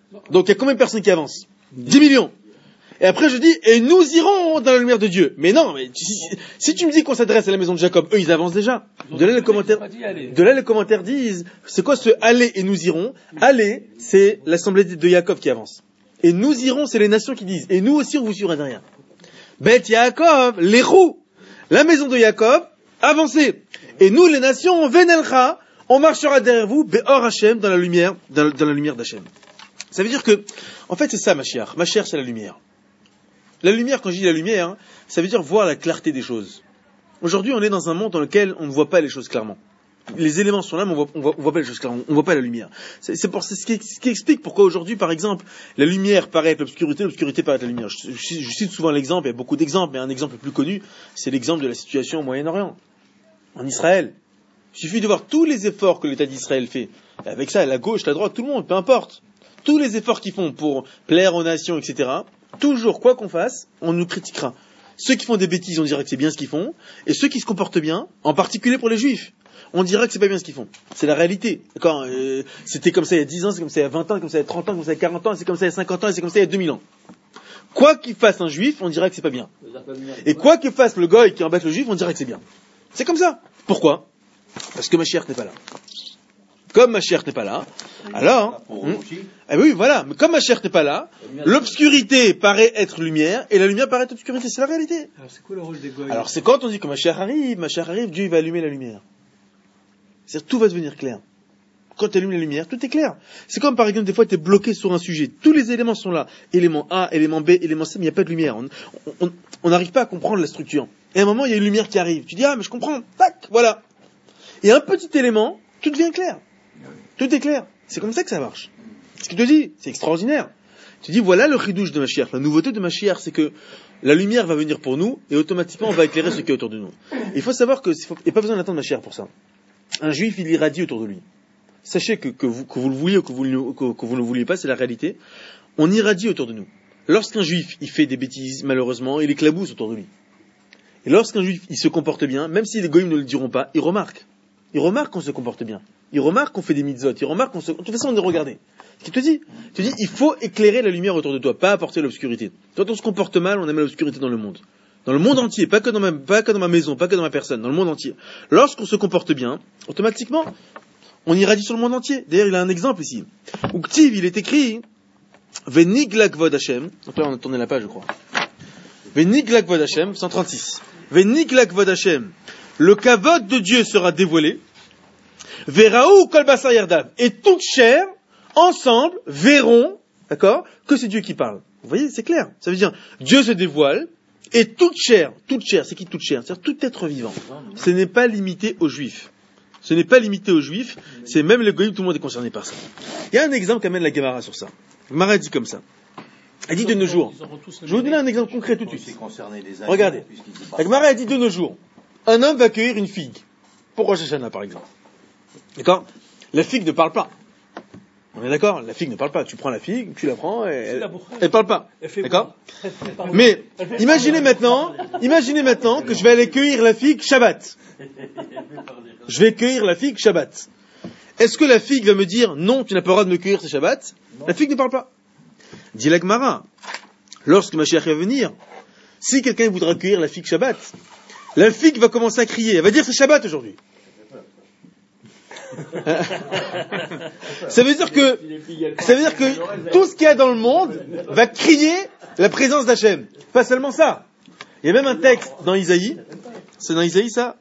Donc il y a combien de personnes qui avancent? dix millions. Et après je dis, et nous irons dans la lumière de Dieu. Mais non, mais si, si tu me dis qu'on s'adresse à la maison de Jacob, eux ils avancent déjà. De là les commentaires, de là les commentaires disent, c'est quoi ce aller et nous irons? Aller, c'est l'assemblée de Jacob qui avance. Et nous irons, c'est les nations qui disent. Et nous aussi on vous suivra derrière. Beth Yaakov, les roues, la maison de Jacob, avancez. Et nous les nations, on vénèlera, on marchera derrière vous, Be'or Hashem, dans la lumière, dans, dans la lumière d'Hachem. Ça veut dire que, en fait c'est ça Mashiach. Mashiach c'est la lumière. La lumière, quand je dis la lumière, hein, ça veut dire voir la clarté des choses. Aujourd'hui, on est dans un monde dans lequel on ne voit pas les choses clairement. Les éléments sont là, mais on voit, on voit, on voit pas les choses clairement. On voit pas la lumière. C'est, c'est, pour, c'est ce, qui, ce qui explique pourquoi aujourd'hui, par exemple, la lumière paraît être l'obscurité, l'obscurité paraît être la lumière. Je, je, je cite souvent l'exemple, il y a beaucoup d'exemples, mais un exemple le plus connu, c'est l'exemple de la situation au Moyen-Orient, en Israël. Il suffit de voir tous les efforts que l'État d'Israël fait. Et avec ça, la gauche, la droite, tout le monde, peu importe. Tous les efforts qu'ils font pour plaire aux nations, et cetera, toujours, quoi qu'on fasse, on nous critiquera. Ceux qui font des bêtises, on dira que c'est bien ce qu'ils font, et ceux qui se comportent bien, en particulier pour les juifs, on dira que c'est pas bien ce qu'ils font. C'est la réalité. D'accord, euh, c'était comme ça il y a dix ans, c'est comme ça il y a vingt ans, c'est comme ça il y a trente ans, c'est comme ça il y a quarante ans, c'est comme ça il y a cinquante ans, et c'est comme ça il y a deux mille ans. Quoi qu'il fasse un juif, on dira que c'est pas bien. Et quoi que fasse le goy qui embête le juif, on dira que c'est bien. C'est comme ça. Pourquoi? Parce que Mashiach n'est pas là. Comme Mashiach n'est pas là, alors, hum, eh oui, voilà, mais comme Mashiach n'est pas là, l'obscurité paraît être lumière, et la lumière paraît être obscurité, c'est la réalité. Alors c'est quoi le rôle des goïs? Alors c'est quand on dit que Mashiach arrive, Mashiach arrive, Dieu il va allumer la lumière. C'est-à-dire tout va devenir clair. Quand tu allumes la lumière, tout est clair. C'est comme par exemple, des fois tu es bloqué sur un sujet, tous les éléments sont là, élément A, élément B, élément C, mais il n'y a pas de lumière. On n'arrive pas à comprendre la structure. Et à un moment, il y a une lumière qui arrive, tu dis, ah mais je comprends, tac, voilà. Et un petit élément, tout devient clair. Tout est clair. C'est comme ça que ça marche. Ce qu'il te dit, c'est extraordinaire. Tu dis, voilà le chidouche de Mashiach. La nouveauté de Mashiach, c'est que la lumière va venir pour nous, et automatiquement, on va éclairer ce qui est autour de nous. Il faut savoir que, il n'y a pas besoin d'attendre Mashiach pour ça. Un juif, il irradie autour de lui. Sachez que, que, vous, que vous le vouliez ou que vous, que, que vous ne le vouliez pas, c'est la réalité. On irradie autour de nous. Lorsqu'un juif, il fait des bêtises, malheureusement, il éclabousse autour de lui. Et lorsqu'un juif, il se comporte bien, même si les goïms ne le diront pas, il remarque. Il remarque qu'on se comporte bien. Il remarque qu'on fait des mitzvot. Il remarque qu'on se... De toute façon, on est regardé. Ce qu'il te dit, il te dit, il faut éclairer la lumière autour de toi, pas apporter l'obscurité. Quand on se comporte mal, on amène l'obscurité dans le monde. Dans le monde entier, pas que dans ma, pas que dans ma maison, pas que dans ma personne, dans le monde entier. Lorsqu'on se comporte bien, automatiquement, on irradie sur le monde entier. D'ailleurs, il a un exemple ici. Où Ktiv, il est écrit, Veniglak vod Hashem. Donc là, on a tourné la page, je crois. Veniglak vod Hashem, cent trente-six. Veniglak vod Hashem. Le kavod de Dieu sera dévoilé. Veraou kol basar yardav. Et toute chair, ensemble, verront, d'accord, que c'est Dieu qui parle. Vous voyez, c'est clair. Ça veut dire, Dieu se dévoile, et toute chair, toute chair, c'est qui toute chair? C'est-à-dire tout être vivant. Ce n'est pas limité aux juifs. Ce n'est pas limité aux juifs, c'est même les goïms, tout le monde est concerné par ça. Il y a un exemple qu'amène la Gemara sur ça. La Gemara dit comme ça. Elle dit de nos jours. Je vais vous donner un exemple concret tout de suite. Regardez. La Gemara dit de nos jours. Un homme va cueillir une figue. Pour Rosh Hashanah, par exemple. D'accord? La figue ne parle pas. On est d'accord? La figue ne parle pas. Tu prends la figue, tu la prends, et elle ne parle pas. D'accord? Mais, imaginez maintenant, imaginez maintenant que je vais aller cueillir la figue Shabbat. Je vais cueillir la figue Shabbat. Est-ce que la figue va me dire, non, tu n'as pas le droit de me cueillir ce Shabbat? La figue ne parle pas. Dit la Gemara. Lorsque Mashiach va venir, si quelqu'un voudra cueillir la figue Shabbat, la figue va commencer à crier. Elle va dire, c'est Shabbat aujourd'hui. Ça veut dire que, ça veut dire que tout ce qu'il y a dans le monde va crier la présence d'Hachem. Pas seulement ça. Il y a même un texte dans Isaïe. C'est dans Isaïe ça?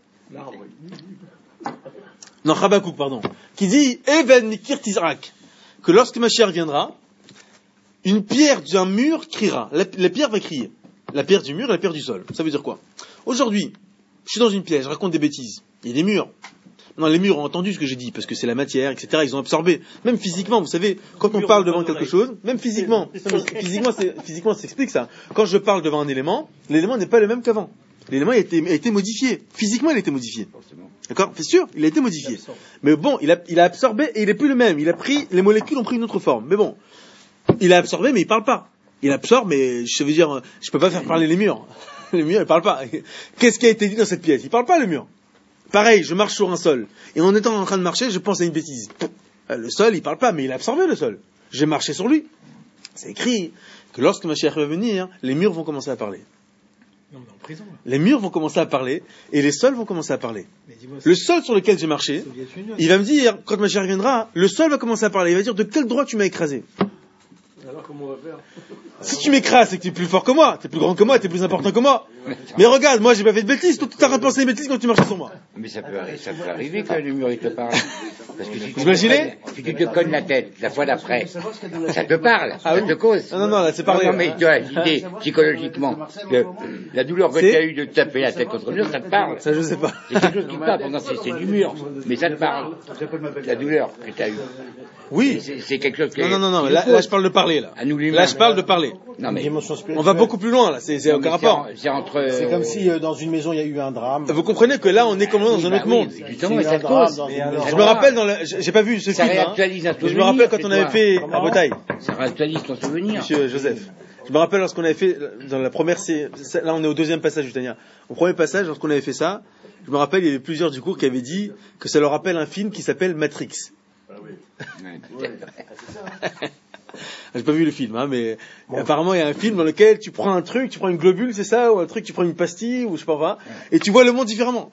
Non, Habakkuk, pardon. Qui dit, Even mikir tizrak. Que lorsque Mashiach viendra, une pierre d'un mur criera. La, la pierre va crier. La pierre du mur et la pierre du sol. Ça veut dire quoi? Aujourd'hui, je suis dans une pièce, je raconte des bêtises. Il y a des murs. Non, les murs ont entendu ce que j'ai dit, parce que c'est la matière, et cetera. Ils ont absorbé. Même physiquement, vous savez, quand on parle devant quelque chose, même physiquement, physiquement, c'est, physiquement, ça s'explique ça. Quand je parle devant un élément, l'élément n'est pas le même qu'avant. L'élément a été, a été modifié. Physiquement, il a été modifié. D'accord? C'est sûr, il a été modifié. Mais bon, il a, il a absorbé et il est plus le même. Il a pris, les molécules ont pris une autre forme. Mais bon, il a absorbé, mais il parle pas. Il absorbe, mais je veux dire, je peux pas faire parler les murs. Les murs, ils parlent pas. Qu'est-ce qui a été dit dans cette pièce? Il parle pas, le mur. Pareil, je marche sur un sol. Et en étant en train de marcher, je pense à une bêtise. Le sol, il parle pas, mais il a absorbé le sol. j'ai marché sur lui. C'est écrit que lorsque Mashiach va venir, les murs vont commencer à parler. Non, mais en prison, là. Les murs vont commencer à parler et les sols vont commencer à parler. Mais dis-moi, Le sol sur lequel j'ai marché, Soviet Union. il va me dire, quand Mashiach viendra, le sol va commencer à parler. Il va dire, de quel droit tu m'as écrasé? Alors comment on va faire? Si tu m'écrases, c'est que tu es plus fort que moi, tu es plus grand que moi, tu es plus important que moi. Mais regarde, moi j'ai pas fait de bêtises, toi tu as repensé les bêtises quand tu marchais sur moi. Mais ça peut, ça peut arriver que le mur il te parle. Parce que si tu, Vous imaginez si tu te cognes la tête la fois d'après, ça te parle, Ah ça oui. te cause. Non, non, non, là c'est parlé. Non, mais tu as l'idée psychologiquement que la douleur que C'est- tu as eue de te taper la tête contre le mur, ça te parle. Ça je sais pas. C'est quelque chose qui te parle, pendant c'est c'est du mur, mais ça te parle. La douleur que tu as eue. Oui. C'est c'est quelque chose qui Non, non, non, non, qui là, nous là cause. je parle de parler là. À nous l'humain. Là je parle de parler. Non mais Dimension spirituelle. On va beaucoup plus loin là, c'est c'est non, aucun mais c'est rapport. en- c'est entre. C'est comme si euh, dans une maison il y a eu un drame. Vous comprenez que là on est comme dans un bah autre oui, monde. Justement, C'est ça un te drame cause. dans une Ça maison. te Je me rappelle dans le, j'ai j'ai pas vu ce Ça film, hein, réactualise un mais je me souvenir, rappelle quand c'est on avait toi. fait à Comment Bretagne, Ça réactualise ton souvenir. Monsieur Joseph. Je me rappelle lorsqu'on avait fait dans la première, sé- là on est au deuxième passage du Tania. Au premier passage, lorsqu'on avait fait ça, je me rappelle il y avait plusieurs du cours qui avaient dit que ça leur rappelle un film qui s'appelle Matrix. Ouais. J'ai pas vu le film, hein, mais apparemment il y a un film dans lequel tu prends un truc, tu prends une globule, c'est ça, ou un truc, tu prends une pastille, ou je sais pas quoi, et tu vois le monde différemment.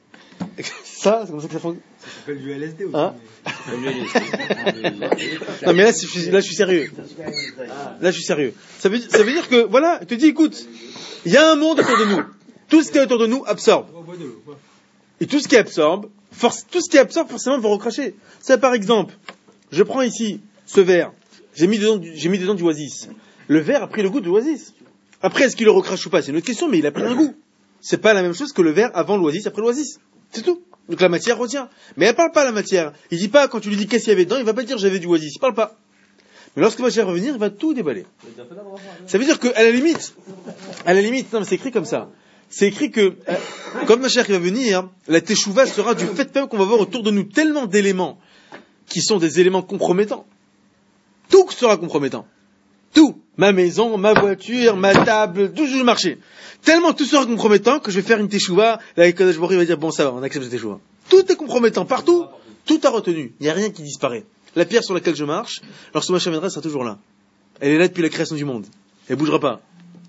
Ça, c'est comme ça que ça fonctionne. Ça s'appelle du L S D aussi. Hein mais- Non mais là, je suis, là je suis sérieux. Là je suis sérieux. Ça veut, ça veut dire que, voilà, il te dit, écoute, il y a un monde autour de nous. Tout ce qui est autour de nous absorbe. On boit de l'eau, quoi. Et tout ce qui absorbe, force, tout ce qui absorbe forcément va recracher. Ça par exemple, je prends ici ce verre, j'ai mis dedans, du- j'ai mis dedans du oasis. Le verre a pris le goût de l'oasis. Après, est-ce qu'il le recrache ou pas, c'est une autre question, mais il a pris un goût. C'est pas la même chose que le verre avant l'oasis, après l'oasis. C'est tout. Donc la matière retient. Mais elle parle pas la matière. Il dit pas, quand tu lui dis qu'est-ce qu'il y avait dedans, il va pas dire j'avais du oasis. Il parle pas. Mais lorsque Mashiach va venir, il va tout déballer. Ça veut dire qu'à la limite, à la limite, non mais c'est écrit comme ça. C'est écrit que, euh, quand Mashiach va venir, la teshuva sera du fait même qu'on va voir autour de nous tellement d'éléments qui sont des éléments compromettants. Tout sera compromettant. Tout. Ma maison, ma voiture, ma table, tout le marché. Tellement tout sera compromettant que je vais faire une teshuva, là, Kadosh Baruch Hu va dire, bon, ça va, on accepte cette teshuva. Tout est compromettant, partout. Tout a retenu. Il n'y a rien qui disparaît. La pierre sur laquelle je marche, lorsque Mashiach viendra, elle sera toujours là. Elle est là depuis la création du monde. Elle bougera pas.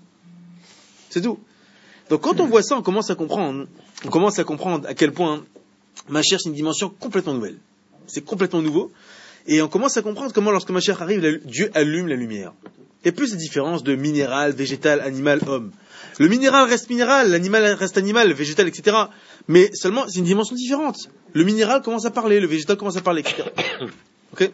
C'est tout. Donc quand on voit ça, on commence à comprendre, on commence à comprendre à quel point Mashiach c'est une dimension complètement nouvelle. C'est complètement nouveau. Et on commence à comprendre comment lorsque Mashiach arrive, la- Dieu allume la lumière. Il n'y a plus cette différence de minéral, végétal, animal, homme. Le minéral reste minéral, l'animal reste animal, le végétal, et cetera. Mais seulement, c'est une dimension différente. Le minéral commence à parler, le végétal commence à parler, et cetera. Ok?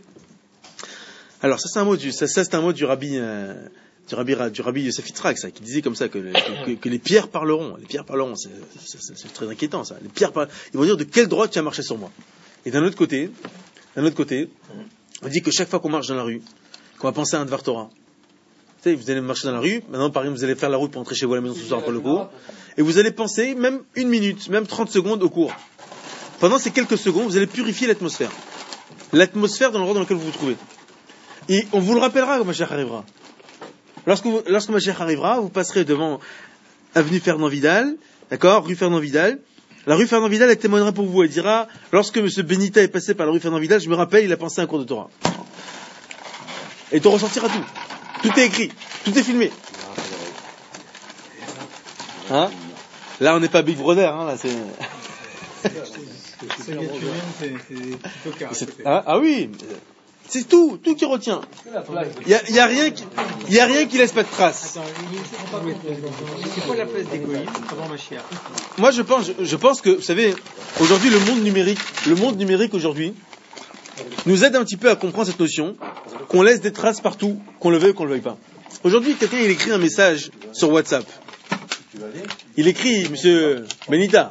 Alors ça c'est un mot du, ça, ça c'est un mot du rabbi, euh, du rabbi, du rabbi Yosef Yitzhak, ça, qui disait comme ça que, le- que, que les pierres parleront. Les pierres parleront, c'est, c'est, c'est, c'est très inquiétant ça. Les pierres parleront. Ils vont dire de quel droit tu as marché sur moi. Et d'un autre côté, d'un autre côté, on dit que chaque fois qu'on marche dans la rue, qu'on va penser à un Dvar Torah. Tu sais, vous allez marcher dans la rue, maintenant par exemple vous allez faire la route pour entrer chez vous à la maison ce soir pour le cours, et vous allez penser même une minute, même trente secondes au cours. Pendant ces quelques secondes, vous allez purifier l'atmosphère. L'atmosphère dans l'endroit dans lequel vous vous trouvez. Et on vous le rappellera quand Mashiach arrivera. Lorsque, vous, lorsque Mashiach arrivera, vous passerez devant avenue Fernand Vidal, d'accord, rue Fernand Vidal. La rue Fernand Vidal, elle témoignera pour vous. Elle dira, lorsque M. Benita est passé par la rue Fernand Vidal, je me rappelle, il a pensé à un cours de Torah. Et tu ressortiras tout. Tout est écrit. Tout est filmé. Hein? Là, on n'est pas Big Brother, hein, là, c'est... Soviet Union, c'est c'est des petits tocards à c'est- côté. ah, ah oui, c'est tout, tout qui retient. Il y a, y a rien qui, il y a rien qui laisse pas de traces. Attends, il- c'est quoi la place des goïms avant Mashiach? Moi, je pense, je, je pense que, vous savez, aujourd'hui, le monde numérique, le monde numérique aujourd'hui, nous aide un petit peu à comprendre cette notion qu'on laisse des traces partout, qu'on le veuille ou qu'on le veuille pas. Aujourd'hui, quelqu'un, il écrit un message sur WhatsApp. Il écrit, Monsieur Benita.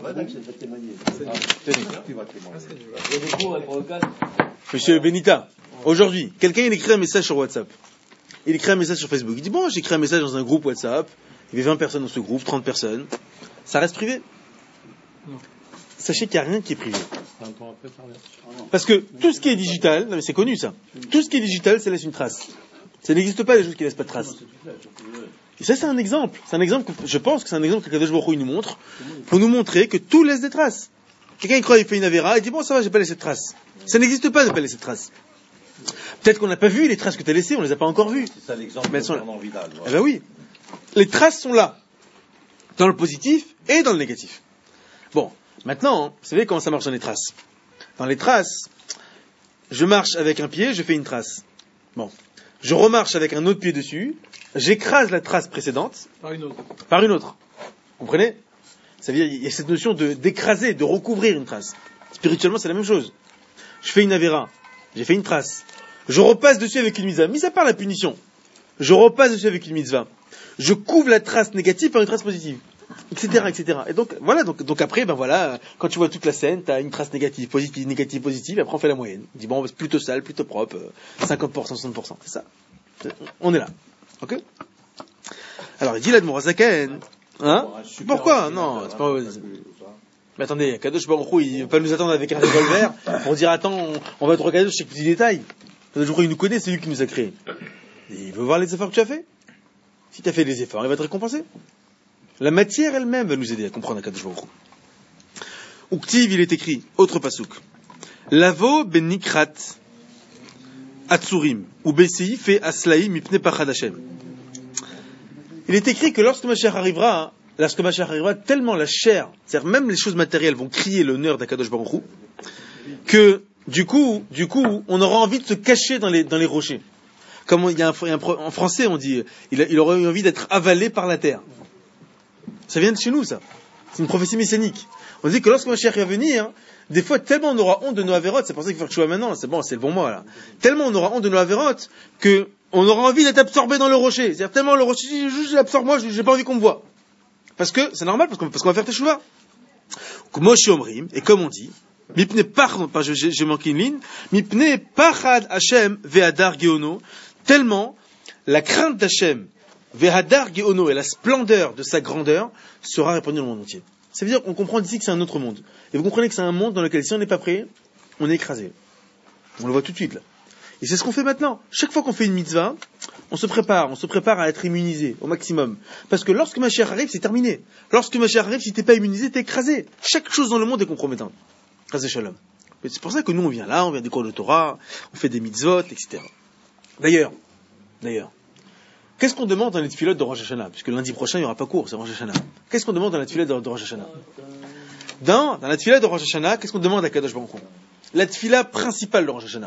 Monsieur Benita, aujourd'hui, quelqu'un il écrit un message sur WhatsApp. Il écrit un message sur Facebook. Il dit, bon, j'ai écrit un message dans un groupe WhatsApp. Il y avait vingt personnes dans ce groupe, trente personnes. Ça reste privé. Non. Sachez qu'il n'y a rien qui est privé. Parce que tout ce qui est digital, non mais c'est connu ça, tout ce qui est digital, ça laisse une trace. Ça n'existe pas des choses qui laissent pas de trace. Et ça c'est un exemple. C'est un exemple que, je pense que c'est un exemple que Kadosh Baruch Hu nous montre, pour nous montrer que tout laisse des traces. Quelqu'un il croit qu'il fait une avéra, il dit bon ça va, j'ai pas laissé de trace. Ça n'existe pas de pas laisser de trace. Peut-être qu'on n'a pas vu les traces que tu as laissées, on les a pas encore vues. C'est ça l'exemple Mais de elles sont là. Fernand Vidal. Eh Voilà. ben oui. Les traces sont là. Dans le positif et dans le négatif. Bon. Maintenant, vous savez comment ça marche dans les traces. Dans les traces, je marche avec un pied, je fais une trace. Bon. Je remarche avec un autre pied dessus, j'écrase la trace précédente Par une autre. par une autre. Vous comprenez? Ça veut dire, il y a cette notion de, d'écraser, de recouvrir une trace. Spirituellement, c'est la même chose. Je fais une avéra, j'ai fait une trace. Je repasse dessus avec une mitzvah. Mis à part la punition, je repasse dessus avec une mitzvah. Je couvre la trace négative par une trace positive. Etc., et cetera. Et donc, voilà, donc, donc après, ben voilà, quand tu vois toute la scène, t'as une trace négative, positive, négative, positive, et après on fait la moyenne. On dit bon, c'est plutôt sale, plutôt propre, euh, cinquante pour cent, soixante pour cent, c'est ça. On est là. Ok? Alors, il dit l'Admorazaken, hein? Pourquoi? Non, c'est pas, mais attendez, Kadosh Baruch Hu, il va pas nous attendre avec un revolver pour dire attends, on, on va te regarder sur chaque petit détail. Kadosh Baruch Hu, il nous connaît, c'est lui qui nous a créés. Et il veut voir les efforts que tu as fait. Si tu as fait des efforts, il va te récompenser. La matière elle-même va nous aider à comprendre Kadosh Baruch Hu. Uktiv, il est écrit, autre pasouk. Lavo ben nikrat atsurim ou besei fait aslaim mipne pachad Hashem. Il est écrit que lorsque Mashiach arrivera, lorsque Mashiach arrivera, tellement la chair, c'est-à-dire même les choses matérielles vont crier l'honneur d'Akadosh Baruch Hu, que du coup, du coup, on aura envie de se cacher dans les dans les rochers. Comme il y a un, il y a un, en français, on dit, il, a, il aurait eu envie d'être avalé par la terre. Ça vient de chez nous, ça. C'est une prophétie messianique. On dit que lorsque Mashiach va venir, des fois, tellement on aura honte de nos avérotes, c'est pour ça qu'il faut faire le choix maintenant, c'est bon, c'est le bon mois, là. Tellement on aura honte de nos avérotes, que on aura envie d'être absorbé dans le rocher. C'est-à-dire tellement le rocher, je, je l'absorbe moi, je, j'ai pas envie qu'on me voit. Parce que, c'est normal, parce qu'on, parce qu'on va faire teshuva. Moshe Omrim, et comme on dit, mipne pardon, pas, j'ai, j'ai manqué une ligne, mipne pachad Hashem ve'adar geono, tellement la crainte d'Hashem ve'adar geono et la splendeur de sa grandeur sera répandue dans le monde entier. Ça veut dire qu'on comprend d'ici que c'est un autre monde. Et vous comprenez que c'est un monde dans lequel si on n'est pas prêt, on est écrasé. On le voit tout de suite là. Et c'est ce qu'on fait maintenant. Chaque fois qu'on fait une mitzvah, on se prépare, on se prépare à être immunisé au maximum. Parce que lorsque Mashiach arrive, c'est terminé. Lorsque Mashiach arrive, si t'es pas immunisé, t'es écrasé. Chaque chose dans le monde est compromettante. Chazé Shalom. Mais c'est pour ça que nous on vient là, on vient des cours de Torah, on fait des mitzvot, et cetera. D'ailleurs, d'ailleurs, qu'est-ce qu'on demande dans les tfilotes de Rosh Hashanah? Puisque lundi prochain, il n'y aura pas cours, c'est Rosh Hashanah. Qu'est-ce qu'on demande dans la tfilote de, de Rosh Hashanah? Dans, dans la tfilote de Rosh Hashanah, qu'est-ce qu'on demande à Kadosh Baruch Hu? La tfila principale de Rosh Hashanah.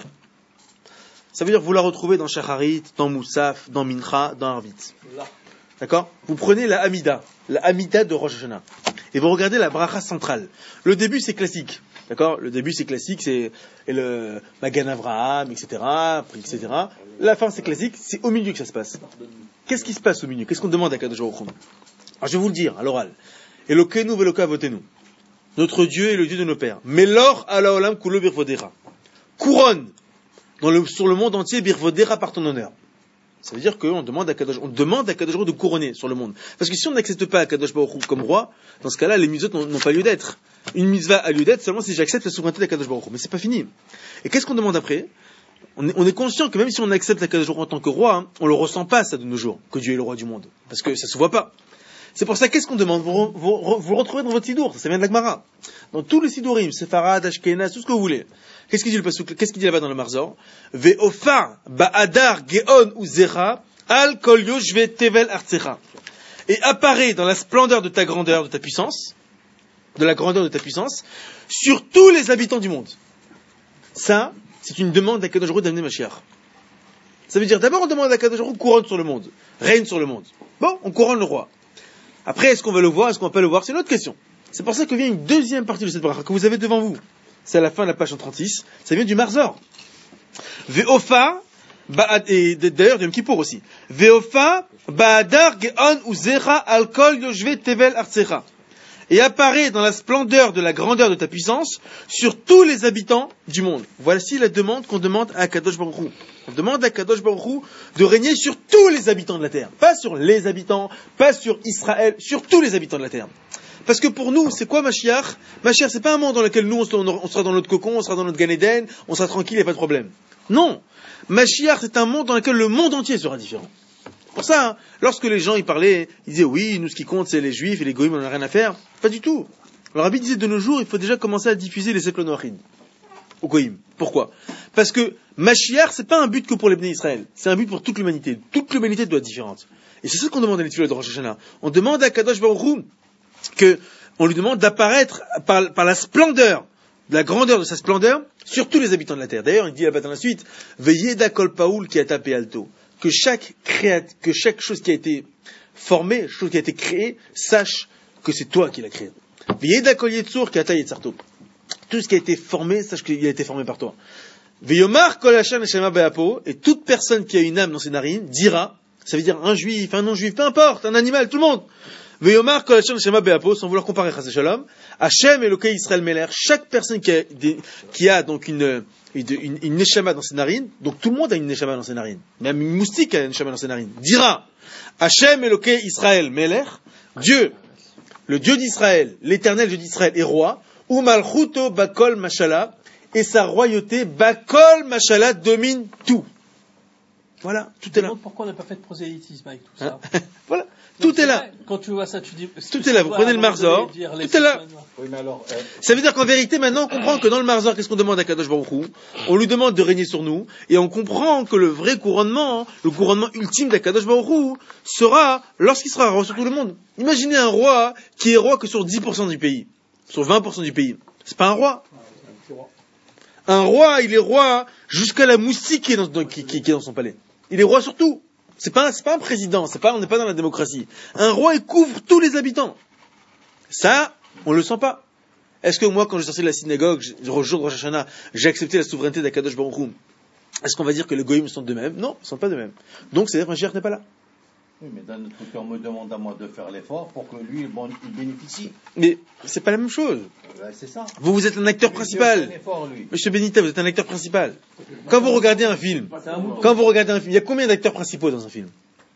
Ça veut dire que vous la retrouvez dans Shacharit, dans Moussaf, dans Mincha, dans Arvit. D'accord? Vous prenez la Hamida, la Hamida de Rosh Hashanah, et vous regardez la bracha centrale. Le début, c'est classique. D'accord? Le début, c'est classique, c'est le Magan Avraham, et cetera, et cetera. La fin, c'est classique, c'est au milieu que ça se passe. Qu'est-ce qui se passe au milieu? Qu'est-ce qu'on demande à Kadosh Baruch Hu? Alors, je vais vous le dire, à l'oral. Elokeinu veloka votenu. Notre Dieu est le Dieu de nos pères. Melor ala olam kulo birvodera. Couronne dans le, sur le monde entier birvodera par ton honneur. Ça veut dire qu'on demande à Kadosh, on demande à Kadosh Baruch Hu de couronner sur le monde. Parce que si on n'accepte pas Kadosh Baruch Hu comme roi, dans ce cas-là, les mitzvot n'ont, n'ont pas lieu d'être. Une mitzvah a lieu d'être seulement si j'accepte la souveraineté d'Akadosh Baruch Hu. Mais c'est pas fini. Et qu'est-ce qu'on demande après? On est, on est conscient que même si on accepte Akadosh Baruch Hu en tant que roi, hein, on le ressent pas ça de nos jours, que Dieu est le roi du monde. Parce que ça se voit pas. C'est pour ça, qu'est-ce qu'on demande? Vous, vous, vous le retrouvez dans votre sidour, ça vient de la Gemara. Dans tous les sidourim, Sefarad, Ashkenaz, tout ce que vous voulez. Qu'est-ce qu'il dit le pasuk? Qu'est-ce qu'il dit là-bas dans le Marzor? Ve'ofa, ba'adar, geon ou zera, al kol yoshve tevel artsecha. Et apparaît dans la splendeur de ta grandeur, de ta puissance, de la grandeur de ta puissance, sur tous les habitants du monde. Ça, c'est une demande d'Akadosh Baruch Hu d'amener Mashiach. Ça veut dire, d'abord on demande à Akadosh Baruch Hu couronne sur le monde, règne sur le monde. Bon, on couronne le roi. Après, est-ce qu'on va le voir, est-ce qu'on va pas le voir? C'est une autre question. C'est pour ça que vient une deuxième partie de cette bracha que vous avez devant vous. C'est à la fin de la page cent trente-six. Ça vient du Marzor. Ve'ofa, et d'ailleurs du Yom Kippour aussi. Ve'ofa, ba'adar ge'on ou zera al kol yoshve tevel artsecha. Et apparaît dans la splendeur de la grandeur de ta puissance sur tous les habitants du monde. Voici la demande qu'on demande à Kadosh Baruch Hu. On demande à Kadosh Baruch Hu de régner sur tous les habitants de la terre. Pas sur les habitants, pas sur Israël, sur tous les habitants de la terre. Parce que pour nous, c'est quoi Mashiach? Mashiach, c'est pas un monde dans lequel nous, on sera dans notre cocon, on sera dans notre Gan Eden, on sera tranquille, il n'y a pas de problème. Non. Mashiach, c'est un monde dans lequel le monde entier sera différent. Pour ça, hein, lorsque les gens y parlaient, ils disaient oui, nous ce qui compte c'est les juifs et les goïms, on n'a rien à faire. Pas du tout. Le rabbi disait de nos jours, il faut déjà commencer à diffuser les seklon noachid au goïm. Pourquoi? Parce que Mashiach, c'est pas un but que pour les Bnei Israël, c'est un but pour toute l'humanité. Toute l'humanité doit être différente. Et c'est ce qu'on demande à l'étude de Rosh Hashanah. On demande à Kadosh Baruch Hu que, on lui demande d'apparaître par, par la splendeur, de la grandeur de sa splendeur, sur tous les habitants de la terre. D'ailleurs, il dit là-bas dans la suite, veillez d'Akol Paoul qui a tapé alto. Que chaque créat, que chaque chose qui a été formée, chose qui a été créée, sache que c'est toi qui l'as créé. Veillez d'Akol Yetzour qui a taillé Tsarto. Tout ce qui a été formé, sache qu'il a été formé par toi. Veillomar Kol Hashem Neshama Be'apo, et toute personne qui a une âme dans ses narines dira, ça veut dire un juif, un non-juif, peu importe, un animal, tout le monde. Veillomar Kol Hashem Neshama Be'apo, sans vouloir comparer Chas Shalom, Hashem Elokei Israël Meler, chaque personne qui a, des, qui a donc une, une, une, une neshama dans ses narines, donc tout le monde a une neshama dans ses narines, même une moustique a une neshama dans ses narines, dira, Hashem Elokei Israël Meler, Dieu, le Dieu d'Israël, l'éternel Dieu d'Israël est roi, ou Malchuto Bakol Mashala, et sa royauté, Bakol Mashala, domine tout. Voilà, tout est là. Pourquoi on n'a pas fait de prosélytisme avec tout ça? Voilà, tout Donc, est là. Vrai, quand tu vois ça, tu dis... Tout est là, vous prenez le Marzor, tout est là. Oui, mais alors, euh, Ça veut dire qu'en vérité, maintenant, on comprend que dans le Marzor, qu'est-ce qu'on demande à Kadosh Baruch Hu? On lui demande de régner sur nous, et on comprend que le vrai couronnement, le couronnement ultime d'Akadosh Baruch Hu, sera lorsqu'il sera roi sur tout le monde. Imaginez un roi qui est roi que sur dix pour cent du pays, sur vingt pour cent du pays. C'est pas un roi. Un roi, il est roi jusqu'à la moustique qui est dans, qui, qui, qui est dans son palais. Il est roi sur tout. C'est pas, c'est pas un président, c'est pas, on n'est pas dans la démocratie. Un roi, il couvre tous les habitants. Ça, on le sent pas. Est-ce que moi, quand je sortais de la synagogue, le jour de Rosh Hashanah, j'ai accepté la souveraineté d'Akadosh Baruch Hu? Est-ce qu'on va dire que les goïms sont de même? Non, ils ne sont pas de même. Donc, c'est-à-dire que Mashiach n'est pas là. Oui, mais d'un autre côté, on me demande à moi de faire l'effort pour que lui, bon, il bénéficie. Mais c'est pas la même chose. Ben, c'est ça. Vous, vous êtes un acteur Lui, principal. il fait un effort, lui. Monsieur Benita, vous êtes un acteur principal. Quand vous regardez un film, quand vous regardez un film, il y a combien d'acteurs principaux dans un film?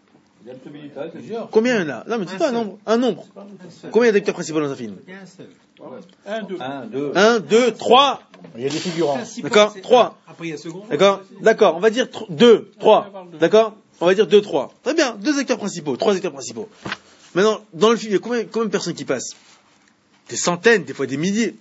Combien il y en a? Non, mais dis-toi un nombre. Un nombre. Combien d'acteurs principaux dans un film? Il y a un seul. Un, deux. Un, deux. Un, deux, trois. il y a des figurants. D'accord? Trois. Après, il y a second. D'accord? D'accord. On va dire tr- deux, trois. D'accord? On va dire deux, trois. Très bien. Deux acteurs principaux, trois acteurs principaux. Maintenant, dans le film, il y a combien, combien de personnes qui passent? Des centaines, des fois des milliers.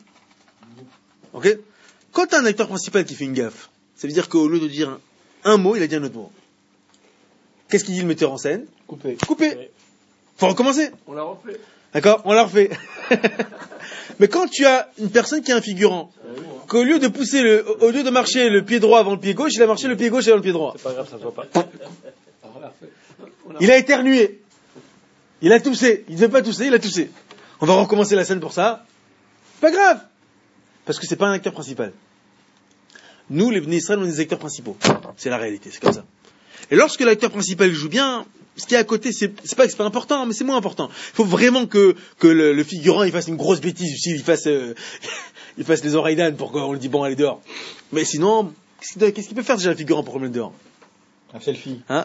Ok? Quand t'as un acteur principal qui fait une gaffe, ça veut dire qu'au lieu de dire un, un mot, il a dit un autre mot. Qu'est-ce qu'il dit le metteur en scène? Coupé. Coupé. Faut recommencer. On l'a refait. D'accord? On l'a refait. Mais quand tu as une personne qui est un figurant, qu'au lieu de pousser le, au lieu de marcher le pied droit avant le pied gauche, il a marché le pied gauche avant le pied droit. C'est pas grave, ça se voit pas. Il a éternué. Il a toussé. Il ne devait pas tousser, il a toussé. On va recommencer la scène pour ça. Pas grave. Parce que c'est pas un acteur principal. Nous, les Bnei Israël, on est des acteurs principaux. C'est la réalité, c'est comme ça. Et lorsque l'acteur principal joue bien, ce qui est à côté, c'est, c'est pas que c'est pas important, mais c'est moins important. Il faut vraiment que, que le, le figurant, il fasse une grosse bêtise, il fasse, euh, il fasse les oreilles d'âne pour qu'on lui dise bon, allez dehors. Mais sinon, qu'est-ce qu'il, qu'est-ce qu'il peut faire déjà le figurant pour le mettre dehors? Un selfie. Hein?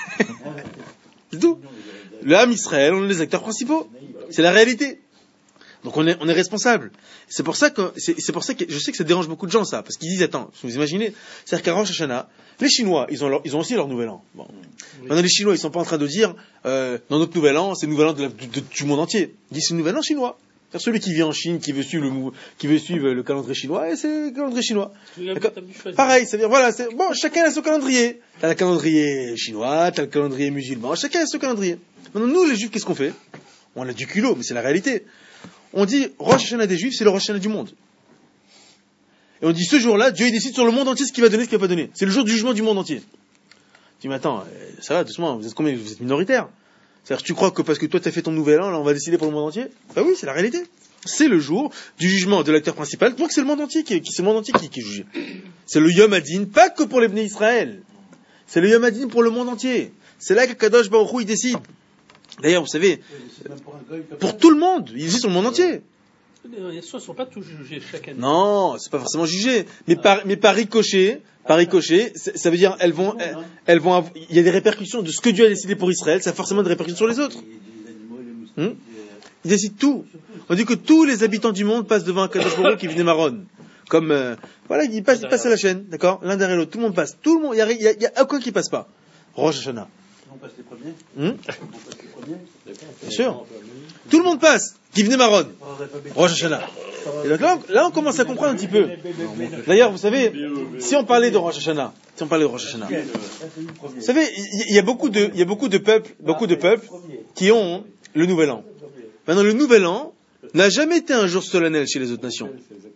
C'est tout. Le Ham Israël, on est les acteurs principaux. C'est la réalité. Donc on est, on est responsable. C'est pour ça que, c'est, c'est pour ça que je sais que ça dérange beaucoup de gens, ça. Parce qu'ils disent, attends, vous imaginez, c'est-à-dire qu'à Rosh Hashanah, les Chinois, ils ont leur, ils ont aussi leur nouvel an. Bon. Maintenant, les Chinois, ils sont pas en train de dire, euh, dans notre nouvel an, c'est le nouvel an de la, de, de, du monde entier. Ils disent, c'est le nouvel an chinois. C'est celui qui vit en Chine, qui veut suivre le, qui veut suivre le calendrier chinois, et c'est le calendrier chinois. Pareil, ça veut dire, voilà, c'est, bon, chacun a son calendrier. T'as le calendrier chinois, t'as le calendrier musulman, chacun a son calendrier. Maintenant, nous, les Juifs, qu'est-ce qu'on fait? On a du culot, mais c'est la réalité. On dit, Rosh Hashanah des Juifs, c'est le Rosh Hashanah du monde. Et on dit, ce jour-là, Dieu, il décide sur le monde entier ce qu'il va donner, ce qu'il va pas donner. C'est le jour du jugement du monde entier. Tu dis, mais attends, ça va, doucement, vous êtes combien? Vous êtes minoritaire. C'est-à-dire que tu crois que parce que toi t'as fait ton nouvel an, là, on va décider pour le monde entier? Bah oui, c'est la réalité. C'est le jour du jugement de l'acteur principal, donc c'est le monde entier qui, qui c'est le monde entier qui, qui est jugé. C'est le Yom Hadin, pas que pour les Bnei Israël. C'est le Yom Hadin pour le monde entier. C'est là que Kadosh Baruch Hu, il décide. D'ailleurs, vous savez, pour tout le monde, il décide sur le monde entier. Les soins ne sont pas tous jugés chaque année. Non, c'est pas forcément jugé. Mais par, mais par ricochet, par ricochet, ça veut dire, elles vont, elles, elles vont avoir, il y a des répercussions de ce que Dieu a décidé pour Israël, ça a forcément des répercussions sur les autres. Hum? Il décide tout. On dit que tous les habitants du monde passent devant un Kadosh Baruch Hu qui venait Maron. Comme, euh, voilà, ils passent, ils passent à la chaîne, d'accord? L'un derrière l'autre, tout le monde passe. Tout le monde, il y a, il y a, il y a aucun qui passe pas. Rosh Hashanah. On passe les premiers. Hum? On passe les premiers. Bien sûr. Tout le monde passe. Qui venait Maron. Rosh Hashanah. Et donc là, on, là, on commence à comprendre un petit peu. D'ailleurs, vous savez, si on parlait de Rosh Hashanah, si on parlait de Rosh Hashanah, vous savez, il y, y a beaucoup de, il y a beaucoup de peuples, beaucoup de peuples qui ont le Nouvel An. Maintenant, le Nouvel An n'a jamais été un jour solennel chez les autres nations.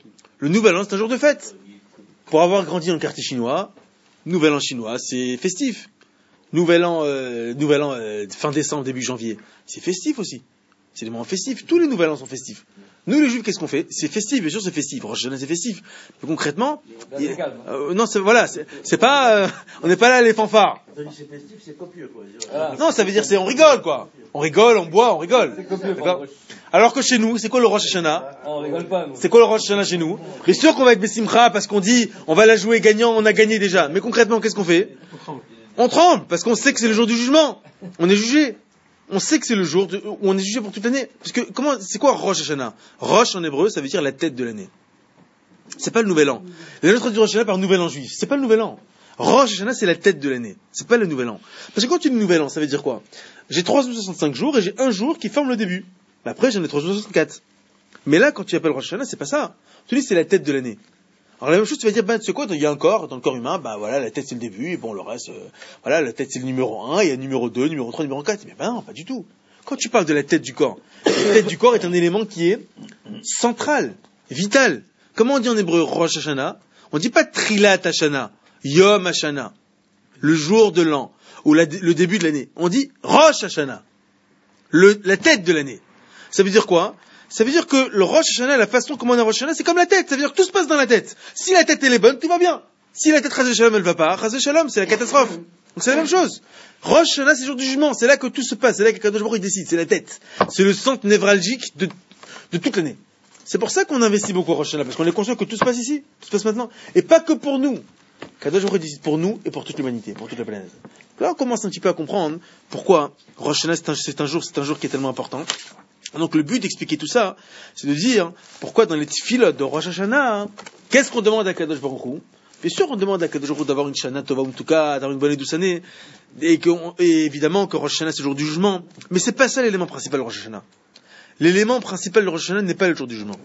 Le Nouvel An, c'est un jour de fête. Pour avoir grandi dans le quartier chinois, Nouvel An chinois, c'est festif. Nouvel An, euh, Nouvel An euh, fin décembre, début janvier, c'est festif aussi. C'est des moments festifs. Tous les Nouvel An sont festifs. Nous, les Juifs, qu'est-ce qu'on fait? C'est festif, bien sûr, c'est festif. Rosh Hashanah, c'est festif. Mais concrètement, il, euh, non, c'est, voilà, c'est, c'est pas, euh, on n'est pas là les fanfares. C'est festif, c'est copieux, quoi. Non, ça veut dire c'est on rigole, quoi. On rigole, on boit, on rigole. D'accord. Alors que chez nous, c'est quoi le Rosh Hashanah? On rigole pas, nous. C'est quoi le Rosh Hashanah chez nous? Bien sûr qu'on va être Bessimcha parce qu'on dit on va la jouer gagnant, on a gagné déjà. Mais concrètement, qu'est-ce qu'on fait? On tremble parce qu'on sait que c'est le jour du jugement. On est jugé. On sait que c'est le jour de, où on est jugé pour toute l'année. Parce que comment, c'est quoi Rosh Hashanah? Rosh en hébreu, ça veut dire la tête de l'année. C'est pas le nouvel an. Les gens traduisent Rosh Hashanah par nouvel an juif. C'est pas le nouvel an. Rosh Hashanah, c'est la tête de l'année. C'est pas le nouvel an. Parce que quand tu dis nouvel an, ça veut dire quoi? J'ai trois cent soixante-cinq jours et j'ai un jour qui forme le début. Mais après, j'en ai trois cent soixante-quatre. Mais là, quand tu appelles Rosh Hashanah, c'est pas ça. Tu dis c'est la tête de l'année. Alors la même chose, tu vas dire, ben, tu sais quoi, il y a un corps, dans le corps humain, ben voilà, la tête c'est le début, et bon, le reste, euh, voilà, la tête c'est le numéro un, il y a le numéro deux, numéro trois, numéro quatre. Mais ben non, pas du tout. Quand tu parles de la tête du corps, la tête du corps est un élément qui est central, vital. Comment on dit en hébreu Rosh Hashanah? On dit pas Trilat Hashanah, Yom Hashanah, le jour de l'an, ou la, le début de l'année. On dit Rosh Hashanah, le, la tête de l'année. Ça veut dire quoi? Ça veut dire que le Rosh Hashanah, la façon comment on a Rosh Hashanah, c'est comme la tête. Ça veut dire que tout se passe dans la tête. Si la tête elle est bonne, tout va bien. Si la tête Chazé Shalom elle va pas, Chazé Shalom c'est la catastrophe. Donc c'est la même chose. Rosh Hashanah c'est le jour du jugement. C'est là que tout se passe. C'est là que Kadosh Baruch Hu décide. C'est la tête. C'est le centre névralgique de, de toute l'année. C'est pour ça qu'on investit beaucoup au Rosh Hashanah, parce qu'on est conscient que tout se passe ici, tout se passe maintenant, et pas que pour nous. Kadosh Baruch Hu décide pour nous et pour toute l'humanité, pour toute la planète. Là on commence un petit peu à comprendre pourquoi Rosh Hashanah c'est un, c'est un jour, c'est un jour qui est tellement important. Donc le but d'expliquer tout ça, c'est de dire pourquoi dans les tfilotes de Rosh Hashanah, hein, qu'est-ce qu'on demande à Kadosh Baruch Hu? Bien sûr, on demande à Kadosh Baruch Hu d'avoir une Shana Tova Umtuka, d'avoir une bonne et douce année, et, que, et évidemment que Rosh Hashanah c'est le jour du jugement. Mais c'est pas ça l'élément principal de Rosh Hashanah. L'élément principal de Rosh Hashanah n'est pas le jour du jugement.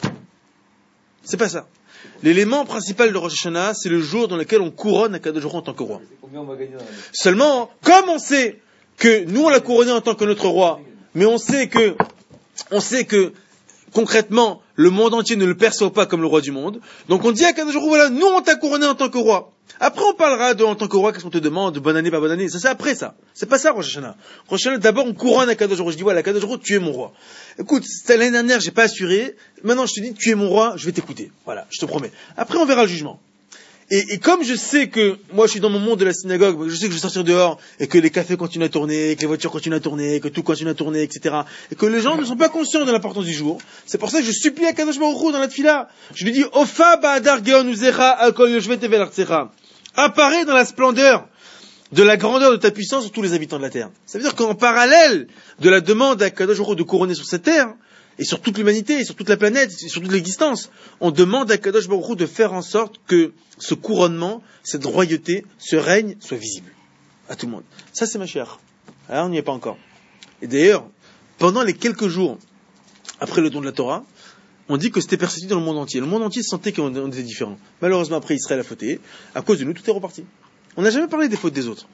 C'est pas ça. L'élément principal de Rosh Hashanah, c'est le jour dans lequel on couronne à Kadosh Baruch Hu en tant que roi. Seulement, comme on sait que nous on l'a couronné en tant que notre roi, mais on sait que On sait que, concrètement, le monde entier ne le perçoit pas comme le roi du monde. Donc on dit à Kadosh Baruch Hu, voilà, nous on t'a couronné en tant que roi. Après on parlera de en tant que roi, qu'est-ce qu'on te demande, de bonne année, pas bonne année. Ça c'est après ça. C'est pas ça Rosh Hashanah. Rosh Hashanah, d'abord on couronne à Kadosh Baruch Hu. Je dis, voilà, Kadosh Baruch Hu, tu es mon roi. Écoute, c'était l'année dernière, j'ai pas assuré. Maintenant je te dis, tu es mon roi, je vais t'écouter. Voilà, je te promets. Après on verra le jugement. Et, et comme je sais que, moi je suis dans mon monde de la synagogue, je sais que je vais sortir dehors, et que les cafés continuent à tourner, que les voitures continuent à tourner, que tout continue à tourner, et cetera. Et que les gens ne sont pas conscients de l'importance du jour. C'est pour ça que je supplie à Kadosh Baruch Hu dans la tfila. Je lui dis, Ofa ba'adar geon uzecha al kol yoshvet tevel artsecha. Apparaît dans la splendeur de la grandeur de ta puissance sur tous les habitants de la terre. Ça veut dire qu'en parallèle de la demande à Kadosh Baruch Hu de couronner sur cette terre, et sur toute l'humanité, et sur toute la planète, et sur toute l'existence, on demande à Kadosh Baruch Hu de faire en sorte que ce couronnement, cette royauté, ce règne soit visible à tout le monde. Ça c'est Mashiach. Alors on n'y est pas encore. Et d'ailleurs, pendant les quelques jours après le don de la Torah, on dit que c'était persécuté dans le monde entier. Le monde entier sentait qu'on était différents. Malheureusement après Israël a fauté, à cause de nous tout est reparti. On n'a jamais parlé des fautes des autres.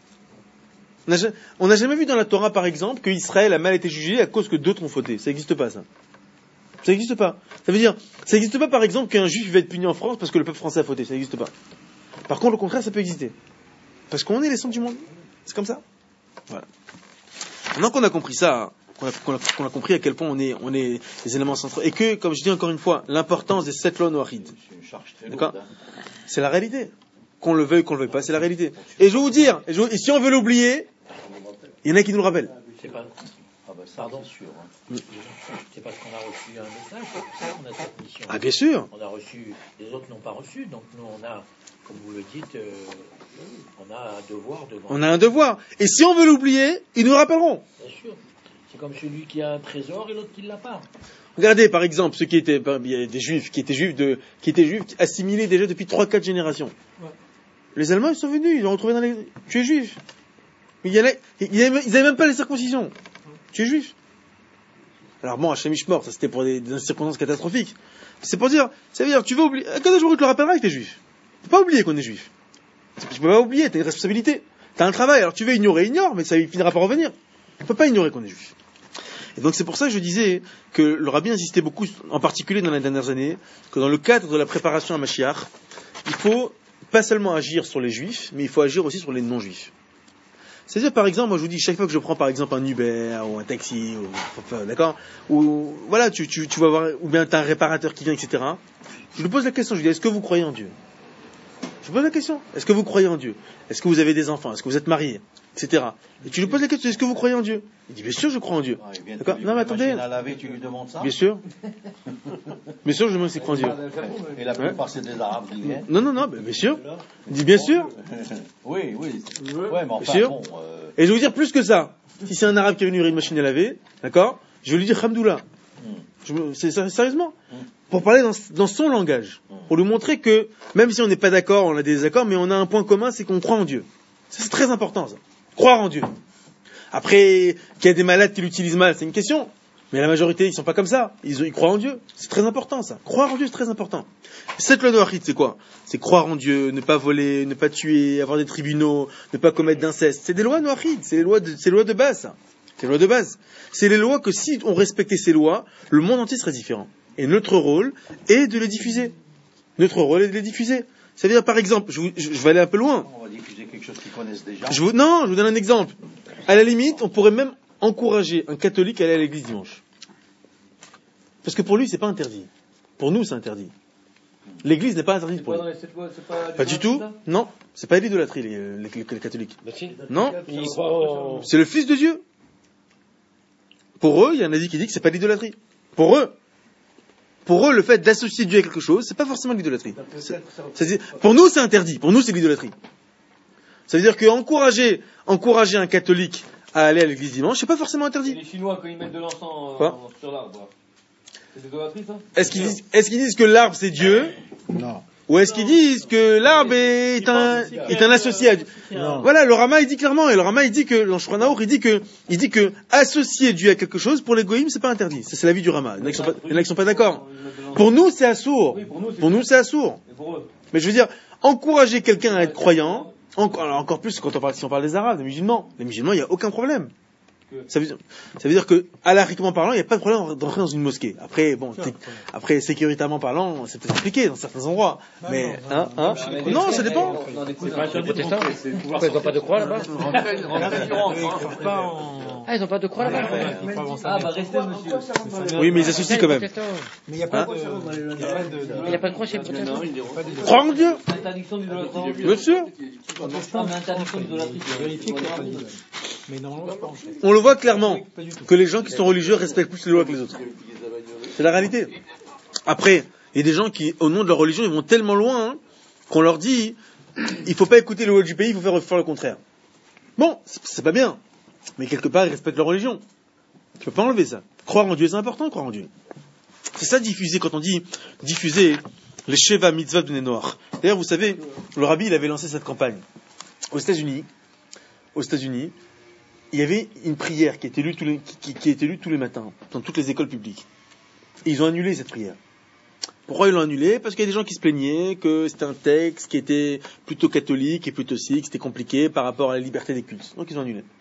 On n'a jamais vu dans la Torah par exemple que Israël a mal été jugé à cause que d'autres ont fauté. Ça n'existe pas ça. Ça n'existe pas. Ça veut dire, ça n'existe pas par exemple qu'un juif va être puni en France parce que le peuple français a fauté. Ça n'existe pas. Par contre, le contraire, ça peut exister. Parce qu'on est les centres du monde. C'est comme ça. Voilà. Maintenant qu'on a compris ça, qu'on a, qu'on a, qu'on a compris à quel point on est, on est les éléments centraux, et que, comme je dis encore une fois, l'importance des sept lois noachides. D'accord ? C'est la réalité. Qu'on le veuille, qu'on le veuille pas, c'est la réalité. Et je vais vous dire, et, je, et si on veut l'oublier, il y en a qui nous le rappellent. C'est pas... Ah bah, pardon, sûr. Hein. C'est parce qu'on a reçu un message, c'est pour ça qu'on a cette mission. Ah bien sûr. On a reçu, les autres n'ont pas reçu, donc nous on a, comme vous le dites, euh, on a un devoir devant. On a un devoir. Et si on veut l'oublier, ils nous rappelleront. Bien sûr. C'est comme celui qui a un trésor et l'autre qui ne l'a pas. Regardez par exemple ceux qui étaient, il y a des juifs qui étaient juifs de, qui étaient juifs assimilés déjà depuis trois quatre générations. Ouais. Les Allemands ils sont venus, ils l'ont retrouvé dans les, tu es juif. Mais il y en a, ils n'avaient même pas les circoncisions. Tu es juif. Alors bon, Hachem Ishmor, ça c'était pour des, des circonstances catastrophiques. C'est pour dire, ça veut dire, tu veux oublier, quand un jour tu te le rappelleras que t'es juif. Tu peux pas oublier qu'on est juif. Tu peux pas oublier, t'as une responsabilité. T'as un travail, alors tu veux ignorer, ignore, mais ça finira par revenir. On peut pas ignorer qu'on est juif. Et donc c'est pour ça que je disais que le rabbi insistait beaucoup, en particulier dans les dernières années, que dans le cadre de la préparation à Mashiach, il faut pas seulement agir sur les juifs, mais il faut agir aussi sur les non-juifs. C'est-à-dire, par exemple, moi je vous dis, chaque fois que je prends par exemple un Uber, ou un taxi, ou, enfin, d'accord, ou, voilà, tu, tu, tu vas voir, ou bien t'as un réparateur qui vient, et cetera. Je lui pose la question, je lui dis, est-ce que vous croyez en Dieu? Je lui pose la question, est-ce que vous croyez en Dieu? Est-ce que vous avez des enfants? Est-ce que vous êtes mariés? Etc. Et tu lui poses la question, est-ce que vous croyez en Dieu? Il dit, bien sûr, je crois en Dieu. Ah, il vient de D'accord? lui Non, mais mettre la attendez. machine à laver, tu lui demandes ça? Bien sûr. Bien sûr, je me demande s'il croit en Dieu. Et la plupart, c'est des Arabes qui viennent. Non, non, non, ben, bien sûr. Il dit, bien sûr. Oui, oui. Ouais, mais enfin, Bien sûr. bon, euh, Et je vais vous dire plus que ça. Si c'est un arabe qui est venu une machine à laver, d'accord, je vais lui dire Hamdoullah. Je me- c'est, c'est- sérieusement. Pour parler dans, dans son langage. Pour lui montrer que, même si on n'est pas d'accord, on a des désaccords, mais on a un point commun, c'est qu'on croit en Dieu. Ça, c'est très important, ça. Croire en Dieu. Après, qu'il y a des malades qui l'utilisent mal, c'est une question. Mais la majorité, ils sont pas comme ça. Ils, ils croient en Dieu. C'est très important, ça. Croire en Dieu, c'est très important. Cette loi de Noachid, c'est quoi? C'est croire en Dieu, ne pas voler, ne pas tuer, avoir des tribunaux, ne pas commettre d'inceste. C'est des lois Noachid. C'est les lois de, c'est les lois de base, ça. C'est les lois de base. C'est les lois que si on respectait ces lois, le monde entier serait différent. Et notre rôle est de les diffuser. Notre rôle est de les diffuser. Ça veut dire, par exemple, je, vous- je- je vais aller un peu loin. on va diffuser quelque chose qu'ils connaissent déjà. Je vous, non, je vous donne un exemple. À la limite, on pourrait même encourager un catholique à aller à l'église dimanche. Parce que pour lui, c'est pas interdit. Pour nous, c'est interdit. L'église n'est pas interdite pour lui. Pas du tout. Non, c'est pas l'idolâtrie, les, les, les- les catholiques. Non, Il croit en... c'est le Fils de Dieu. Pour eux, il y a un avis qui dit que c'est pas l'idolâtrie. Pour eux. Pour eux, le fait d'associer Dieu à quelque chose, c'est pas forcément l'idolâtrie. C'est- c'est- pour nous, c'est interdit. Pour nous, c'est l'idolâtrie. Ça veut dire qu'encourager encourager un catholique à aller à l'église dimanche, c'est pas forcément Et interdit. les Chinois, quand ils mettent de l'encens euh, Quoi en- sur l'arbre, c'est des idolâtries, ça? Est-ce qu'ils disent, est-ce qu'ils disent que l'arbre c'est Dieu? Non. Ou est-ce qu'ils disent que l'arbre est un, est un associé à Dieu? Non. Voilà, le Rama il dit clairement, et le Rama il dit que, dans Shulchan Aruch, il dit que, il dit que associer Dieu à quelque chose, pour les goïms, c'est pas interdit. Ça, c'est l'avis du Rama. Il y en a qui sont pas, il y en a qui sont pas d'accord. Pour nous, c'est assourd. Oui, pour nous, c'est Pour nous, c'est assourd. Et pour eux. Mais je veux dire, encourager quelqu'un à être croyant, encore, alors encore plus quand on parle, si on parle des Arabes, des musulmans. Les musulmans, il n'y a aucun problème. Ça veut dire, ça veut dire que, halakhiquement parlant, il n'y a pas de problème d'entrer dans une mosquée. Après, bon, c'est- après, sécuritairement parlant, c'est peut-être compliqué dans certains endroits. Mais, hein, hein, non, ça dépend. C'est pas un protestant. Pourquoi ils n'ont pas de croix là-bas? Ah, ils n'ont pas de croix là-bas? Ah, bah restez, monsieur. Oui, mais ils associent quand même. Mais il n'y a pas Hein de... Il n'y a pas de croix chez les protestants. Croire en Dieu. Interdiction d'idolâtrie. Bien sûr. Ah, mais interdiction d'idolâtrie. Vérifier qu'il n'y a pas de... Mais normalement, je pense. On le voit clairement que les gens qui sont religieux respectent plus les lois que les autres. C'est la réalité. Après, il y a des gens qui, au nom de leur religion, ils vont tellement loin hein, qu'on leur dit il faut pas écouter les lois du pays, il faut faire, faire le contraire. Bon, c'est, c'est pas bien, mais quelque part ils respectent leur religion. Tu peux pas enlever ça. Croire en Dieu, c'est important, croire en Dieu. C'est ça diffuser quand on dit diffuser les Sheva Mitzvot Bnei Noach. D'ailleurs, vous savez, le Rabbi il avait lancé cette campagne aux États-Unis. Aux États-Unis. Il y avait une prière qui était lue tous les, qui, qui était lue tous les matins dans toutes les écoles publiques. Et ils ont annulé cette prière. Pourquoi ils l'ont annulée? Parce qu'il y a des gens qui se plaignaient que c'était un texte qui était plutôt catholique et plutôt sikh, c'était compliqué par rapport à la liberté des cultes. Donc ils ont annulé.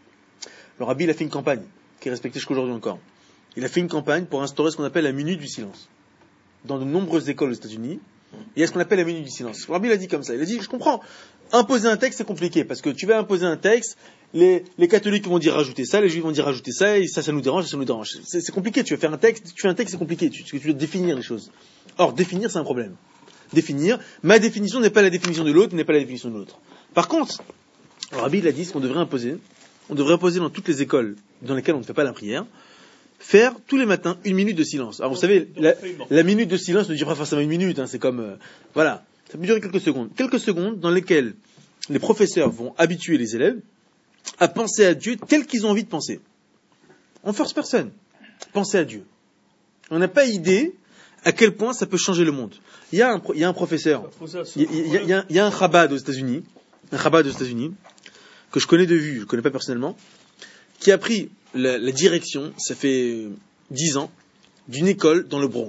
Le Rabbi il a fait une campagne qui est respectée jusqu'à aujourd'hui encore. Il a fait une campagne pour instaurer ce qu'on appelle la minute du silence. Dans de nombreuses écoles aux États-Unis, il y a ce qu'on appelle la minute du silence. Le Rabbi l'a dit comme ça. Il a dit, je comprends. Imposer un texte, c'est compliqué, parce que tu vas imposer un texte, les, les catholiques vont dire rajouter ça, les juifs vont dire rajouter ça, et ça, ça nous dérange, ça, ça nous dérange. C'est, c'est compliqué, tu vas faire un texte, tu fais un texte, c'est compliqué, tu, tu dois définir les choses. Or, définir, c'est un problème. Définir, ma définition n'est pas la définition de l'autre, n'est pas la définition de l'autre. Par contre, le Rabbi, il a dit ce qu'on devrait imposer, on devrait imposer dans toutes les écoles dans lesquelles on ne fait pas la prière, faire tous les matins une minute de silence. Alors vous savez, la, la minute de silence ne dure pas forcément une minute, hein, c'est comme, euh, voilà, ça peut durer quelques secondes. Quelques secondes dans lesquelles les professeurs vont habituer les élèves à penser à Dieu tel qu'ils ont envie de penser. On force personne. Penser à Dieu. On n'a pas idée à quel point ça peut changer le monde. Il y a un, il y a un professeur, il y a, il y a, il y a, il y a un Chabad aux États-Unis, un Chabad aux États-Unis, que je connais de vue, je ne connais pas personnellement, qui a pris la, la direction, ça fait dix ans d'une école dans le Bronx,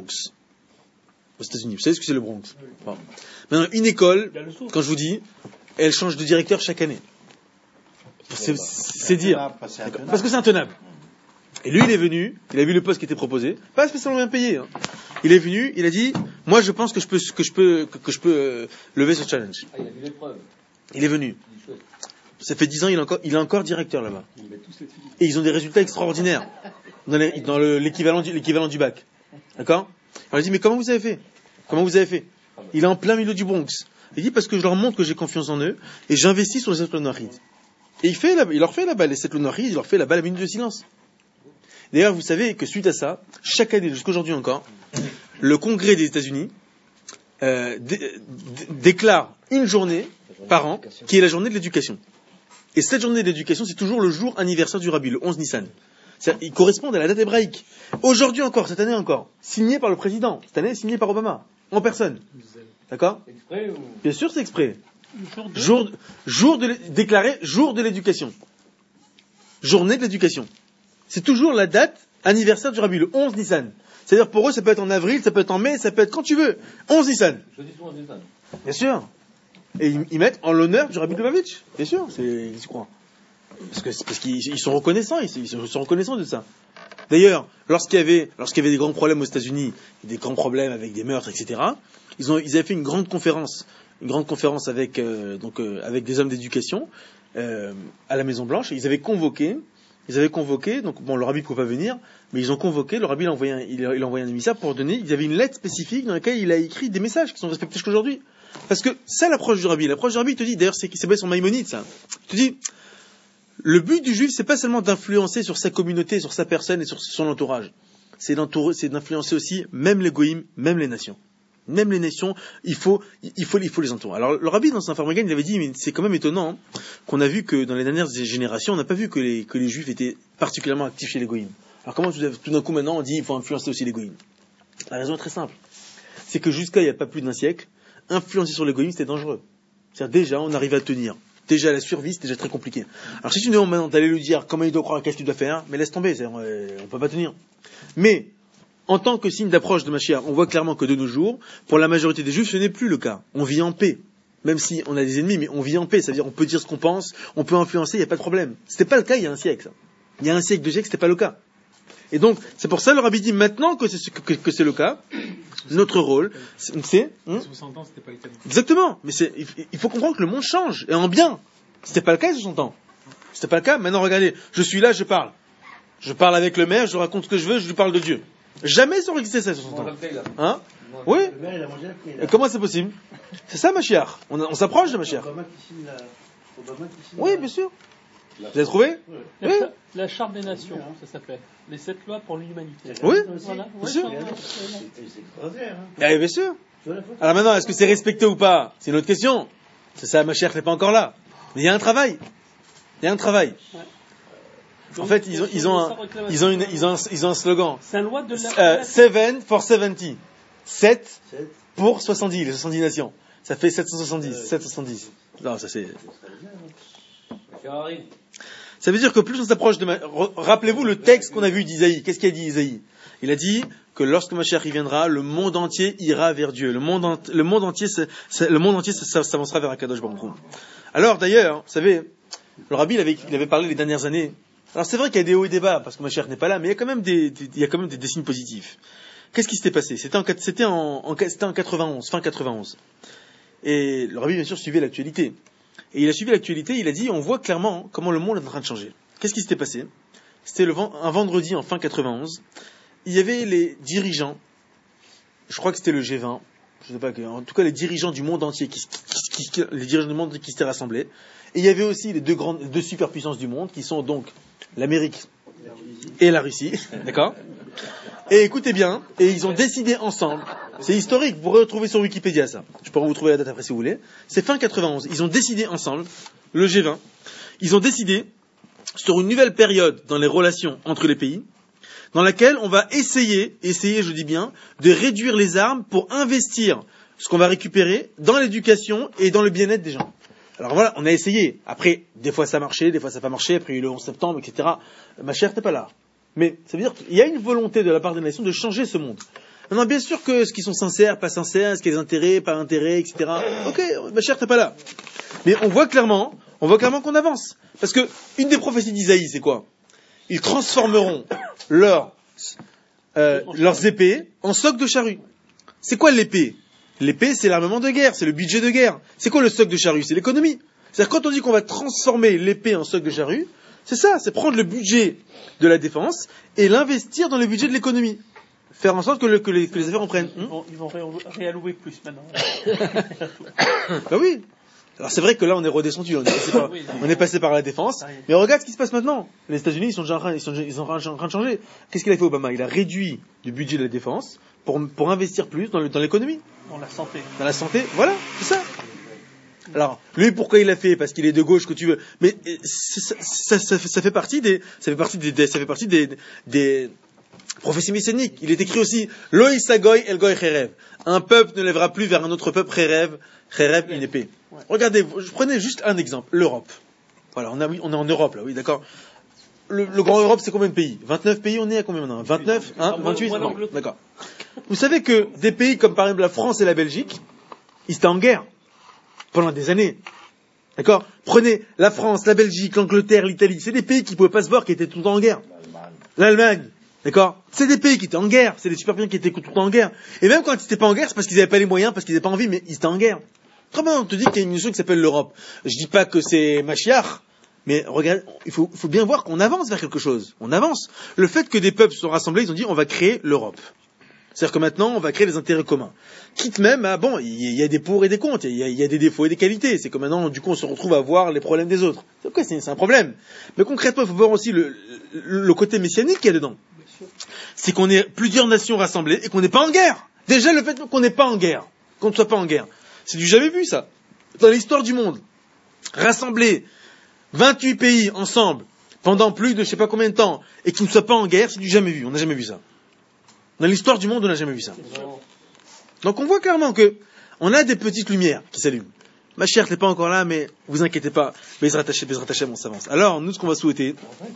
aux États-Unis. Vous savez ce que c'est le Bronx? Bon. Maintenant, une école, quand je vous dis, elle change de directeur chaque année. C'est, c'est dire. Parce que c'est intenable. Et lui, il est venu, il a vu le poste qui était proposé, pas spécialement bien payé. Hein. Il est venu, il a dit, moi, je pense que je peux, que je peux, que, que je peux euh, lever ce challenge. Ah, il a vu l'épreuve. Il est venu. Ça fait dix ans, il est encore, il est encore directeur là-bas. Et ils ont des résultats extraordinaires dans, les, dans le, l'équivalent, du, l'équivalent du bac. D'accord? On lui dit, mais comment vous avez fait? Comment vous avez fait? Il est en plein milieu du Bronx. Il dit, parce que je leur montre que j'ai confiance en eux et j'investis sur les sept noiries. Et il, fait la, il leur fait là-bas les sept noiries, il leur fait là-bas la minute de silence. D'ailleurs, vous savez que suite à ça, chaque année, jusqu'aujourd'hui encore, le Congrès des États-Unis euh, dé, dé, déclare une journée par an qui est la journée de l'éducation. Et cette journée de l'éducation, c'est toujours le jour anniversaire du Rabbi, le onze Nissan. C'est-à-dire, il correspond à la date hébraïque. Aujourd'hui encore, cette année encore, signé par le président, cette année signé par Obama, en personne. D'accord? Exprès ou... Bien sûr, c'est exprès. Jour, jour de, déclaré jour de l'éducation. Journée de l'éducation. C'est toujours la date anniversaire du Rabbi, le onze Nissan. C'est-à-dire pour eux, ça peut être en avril, ça peut être en mai, ça peut être quand tu veux. onze Nissan. Je dis souvent Nissan. Bien sûr. Et ils, ils mettent en l'honneur du Rabbi Lubavitch. Bien sûr, c'est, je crois. Parce que, parce qu'ils ils sont reconnaissants, ils, ils sont reconnaissants de ça. D'ailleurs, lorsqu'il y avait, lorsqu'il y avait des grands problèmes aux États-Unis, des grands problèmes avec des meurtres, et cetera, ils ont, ils avaient fait une grande conférence, une grande conférence avec, euh, donc, euh, avec des hommes d'éducation, euh, à la Maison Blanche, et ils avaient convoqué, ils avaient convoqué, donc bon, le Rabbi ne pouvait pas venir, mais ils ont convoqué, le Rabbi il a envoyé un, il a, il a envoyé un émissaire pour donner, il y avait une lettre spécifique dans laquelle il a écrit des messages qui sont respectés jusqu'aujourd'hui. Parce que c'est l'approche du Rabbi. L'approche du Rabbi, il te dit, d'ailleurs, c'est, c'est basé sur Maïmonide, ça. Il te dit, le but du juif, c'est pas seulement d'influencer sur sa communauté, sur sa personne et sur son entourage. C'est, c'est d'influencer aussi même les goïms, même les nations. Même les nations, il faut, il faut, il faut les entourer. Alors, le Rabbi, dans son Farmagan, il avait dit, mais c'est quand même étonnant, hein, qu'on a vu que dans les dernières générations, on n'a pas vu que les, que les juifs étaient particulièrement actifs chez les goïms. Alors, comment tout, tout d'un coup, maintenant, on dit, il faut influencer aussi les goïms? La raison est très simple. C'est que jusqu'à il n'y a pas plus d'un siècle, influencer sur les goïms, c'était dangereux. C'est-à-dire, déjà, on arrive à tenir. Déjà, la survie, c'est déjà très compliqué. Alors, si tu nous demandes maintenant d'aller lui dire comment il doit croire, qu'est-ce qu'il doit faire, mais laisse tomber, c'est-à-dire, euh, on peut pas tenir. Mais, en tant que signe d'approche de Mashiach, on voit clairement que de nos jours, pour la majorité des juifs, ce n'est plus le cas. On vit en paix. Même si on a des ennemis, mais on vit en paix. C'est-à-dire, on peut dire ce qu'on pense, on peut influencer, il n'y a pas de problème. C'était pas le cas il y a un siècle, ça. Il y a un siècle, deux siècles, c'était pas le cas. Et donc, c'est pour ça, le Rabbi dit maintenant que c'est, que, que c'est le cas, notre rôle, c'est, c'est hein soixante ans, c'était pas étonnant. Exactement. Mais c'est, il faut comprendre que le monde change, et en bien. C'était pas le cas il y a soixante ans. C'était pas le cas. Maintenant, regardez, je suis là, je parle. Je parle avec le maire, je raconte ce que je veux, je lui parle de Dieu. Jamais ça aurait existé ça il y a soixante ans. Hein? Oui? Et comment c'est possible? C'est ça, Mashiach. On, on s'approche de Mashiach. Oui, bien sûr. Vous avez trouvé? La, oui. cha- la charte des nations, ça s'appelle. Les sept lois pour l'humanité. Oui, voilà. bien Ouais, sûr. ça, Ah, bien sûr. Alors maintenant, est-ce que c'est respecté ou pas? C'est une autre question. C'est ça, Mashiach n'est pas encore là. Mais il y a un travail. Il y a un travail. Ouais. En fait, ils ont, ils ont un, ils ont une, ils ont un, ils ont un slogan. C'est un loi de la... Euh, seven for seventy. sept pour soixante-dix, les soixante-dix nations. Ça fait sept cent soixante-dix, sept cent soixante-dix. Non, ça c'est... Ferrari. Ça veut dire que plus on s'approche de... Ma... Rappelez-vous le texte qu'on a vu d'Isaïe. Qu'est-ce qu'il a dit Isaïe? Il a dit que lorsque Mashiach reviendra, le monde entier ira vers Dieu. Le monde, en... le monde entier, c'est... C'est... le monde entier s'avancera vers Akadosh Baruch Hu. Alors d'ailleurs, vous savez, le Rabbi il avait, il avait parlé les dernières années. Alors c'est vrai qu'il y a des hauts et des bas, parce que Mashiach n'est pas là, mais il y a quand même des, des, il y a quand même des, des signes positifs. Qu'est-ce qui s'était passé? C'était en, c'était en, en, c'était en quatre-vingt-onze, fin quatre-vingt-onze. Et le Rabbi, bien sûr, suivait l'actualité. Et il a suivi l'actualité, il a dit, on voit clairement comment le monde est en train de changer. Qu'est-ce qui s'était passé? C'était le, un vendredi en fin quatre-vingt-onze. Il y avait les dirigeants, je crois que c'était le G vingt, je sais pas, en tout cas les dirigeants du monde entier, qui, qui, qui, les dirigeants du monde qui s'étaient rassemblés. Et il y avait aussi les deux grandes, les deux superpuissances du monde, qui sont donc l'Amérique et la Russie, d'accord? Et écoutez bien, et ils ont décidé ensemble, c'est historique, vous pourrez retrouver sur Wikipédia ça, je pourrais vous trouver la date après si vous voulez, c'est fin quatre-vingt-onze, ils ont décidé ensemble, le G vingt, ils ont décidé sur une nouvelle période dans les relations entre les pays, dans laquelle on va essayer, essayer je dis bien, de réduire les armes pour investir ce qu'on va récupérer dans l'éducation et dans le bien-être des gens. Alors voilà, on a essayé. Après, des fois ça marchait, des fois ça n'a pas marché. Après, il y a eu le onze septembre, et cetera. Ma chère, t'es pas là. Mais ça veut dire qu'il y a une volonté de la part des nations de changer ce monde. Maintenant, bien sûr que ce qui sont sincères, pas sincères, ce qui est des intérêts, pas intérêts, et cetera. Ok, ma chère, t'es pas là. Mais on voit clairement, on voit clairement qu'on avance. Parce que une des prophéties d'Isaïe, c'est quoi? Ils transformeront leur, euh, leurs épées en socs de charrue. C'est quoi l'épée? L'épée, c'est l'armement de guerre, c'est le budget de guerre. C'est quoi le soc de charrue? C'est l'économie. C'est-à-dire quand on dit qu'on va transformer l'épée en soc de charrue, c'est ça, c'est prendre le budget de la défense et l'investir dans le budget de l'économie. Faire en sorte que, le, que, les, que les affaires en prennent. Ils vont, ils vont ré- réallouer plus maintenant. Ben oui. Alors c'est vrai que là on est redescendu, on est passé par, on est passé par la défense, mais regarde ce qui se passe maintenant. Les États-Unis ils sont déjà en train, ils sont, ils sont en train de changer. Qu'est-ce qu'il a fait Obama? Il a réduit du budget de la défense pour, pour investir plus dans, le, dans l'économie. Dans la santé. Dans la santé, voilà, c'est ça. Alors, lui, pourquoi il l'a fait? Parce qu'il est de gauche, que tu veux. Mais ça, ça, ça, ça fait partie des, ça fait partie des, des ça fait partie des, des prophéties messianiques. Il est écrit aussi, Lo isagoy el goy cherev. Un peuple ne lèvera plus vers un autre peuple cherev, cherev une épée. Ouais. Regardez, je prenais juste un exemple, l'Europe. Voilà, on, a, on est en Europe là, oui, d'accord. Le, le grand Europe, c'est combien de pays? vingt-neuf pays, on est à combien maintenant? vingt-neuf, hein, vingt-huit, non, d'accord. Vous savez que des pays comme par exemple la France et la Belgique, ils étaient en guerre pendant des années. D'accord? Prenez la France, la Belgique, l'Angleterre, l'Italie, c'est des pays qui pouvaient pas se voir, qui étaient tout le temps en guerre. L'Allemagne. L'Allemagne. D'accord? C'est des pays qui étaient en guerre, c'est des superpuissances qui étaient tout le temps en guerre. Et même quand ils n'étaient pas en guerre, c'est parce qu'ils n'avaient pas les moyens, parce qu'ils n'avaient pas envie, mais ils étaient en guerre. Comment on te dit qu'il y a une notion qui s'appelle l'Europe? Je dis pas que c'est Machiach, mais regarde, il faut, il faut bien voir qu'on avance vers quelque chose. On avance. Le fait que des peuples se sont rassemblés, ils ont dit on va créer l'Europe. C'est-à-dire que maintenant, on va créer des intérêts communs. Quitte même à, bon, il y, y a des pour et des contre, il y, y a des défauts et des qualités. C'est que maintenant, du coup, on se retrouve à voir les problèmes des autres. C'est ok, c'est, c'est un problème. Mais concrètement, il faut voir aussi le, le, le côté messianique qu'il y a dedans. C'est qu'on est plusieurs nations rassemblées et qu'on n'est pas en guerre. Déjà, le fait qu'on n'est pas en guerre, qu'on ne soit pas en guerre, c'est du jamais vu, ça. Dans l'histoire du monde. Rassembler vingt-huit pays ensemble pendant plus de je sais pas combien de temps et qu'ils ne soient pas en guerre, c'est du jamais vu. On n'a jamais vu ça. Dans l'histoire du monde, on n'a jamais vu ça. Donc on voit clairement que on a des petites lumières qui s'allument. Ma chère, t'es pas encore là, mais vous inquiétez pas. Bezrat Hashem, Bezrat Hashem, on s'avance. Alors, nous, ce qu'on va souhaiter,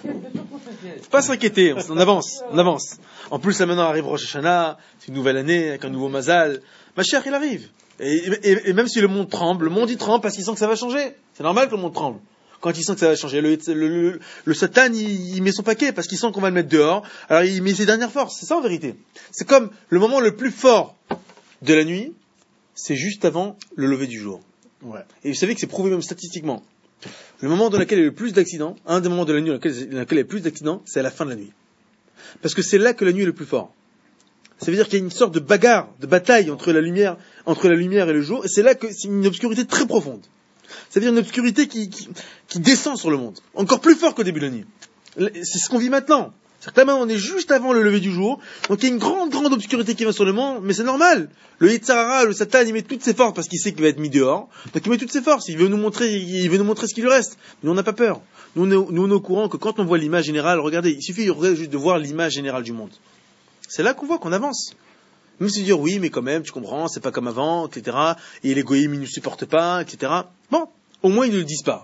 faut pas s'inquiéter, on avance, on avance. En plus, là maintenant arrive Rosh Hashanah, c'est une nouvelle année, avec un nouveau mazal. Ma chère, il arrive. Et, et, et même si le monde tremble, le monde y tremble parce qu'il sent que ça va changer. C'est normal que le monde tremble. Quand il sent que ça va changer, le, le, le, le Satan, il, il met son paquet parce qu'il sent qu'on va le mettre dehors. Alors il met ses dernières forces. C'est ça en vérité. C'est comme le moment le plus fort de la nuit, c'est juste avant le lever du jour. Ouais. Et vous savez que c'est prouvé même statistiquement. Le moment dans lequel il y a le plus d'accidents, un des moments de la nuit dans lequel, dans lequel il y a le plus d'accidents, c'est à la fin de la nuit. Parce que c'est là que la nuit est le plus fort. Ça veut dire qu'il y a une sorte de bagarre, de bataille entre la lumière, entre la lumière et le jour, et c'est là que c'est une obscurité très profonde. Ça veut dire une obscurité qui, qui, qui descend sur le monde, encore plus fort qu'au début de la nuit. C'est ce qu'on vit maintenant. C'est-à-dire que là, maintenant, on est juste avant le lever du jour, donc il y a une grande, grande obscurité qui va sur le monde, mais c'est normal. Le Yitzhara, le Satan, il met toutes ses forces parce qu'il sait qu'il va être mis dehors, donc il met toutes ses forces. Il veut nous montrer, il veut nous montrer ce qu'il lui reste. Mais on n'a pas peur. Nous, on est, nous, on est au courant que quand on voit l'image générale, regardez, il suffit juste de voir l'image générale du monde. C'est là qu'on voit qu'on avance. Même si dire oui, mais quand même, tu comprends, c'est pas comme avant, et cetera. Et les goïms, ils ne supportent pas, et cetera. Bon, au moins ils ne le disent pas.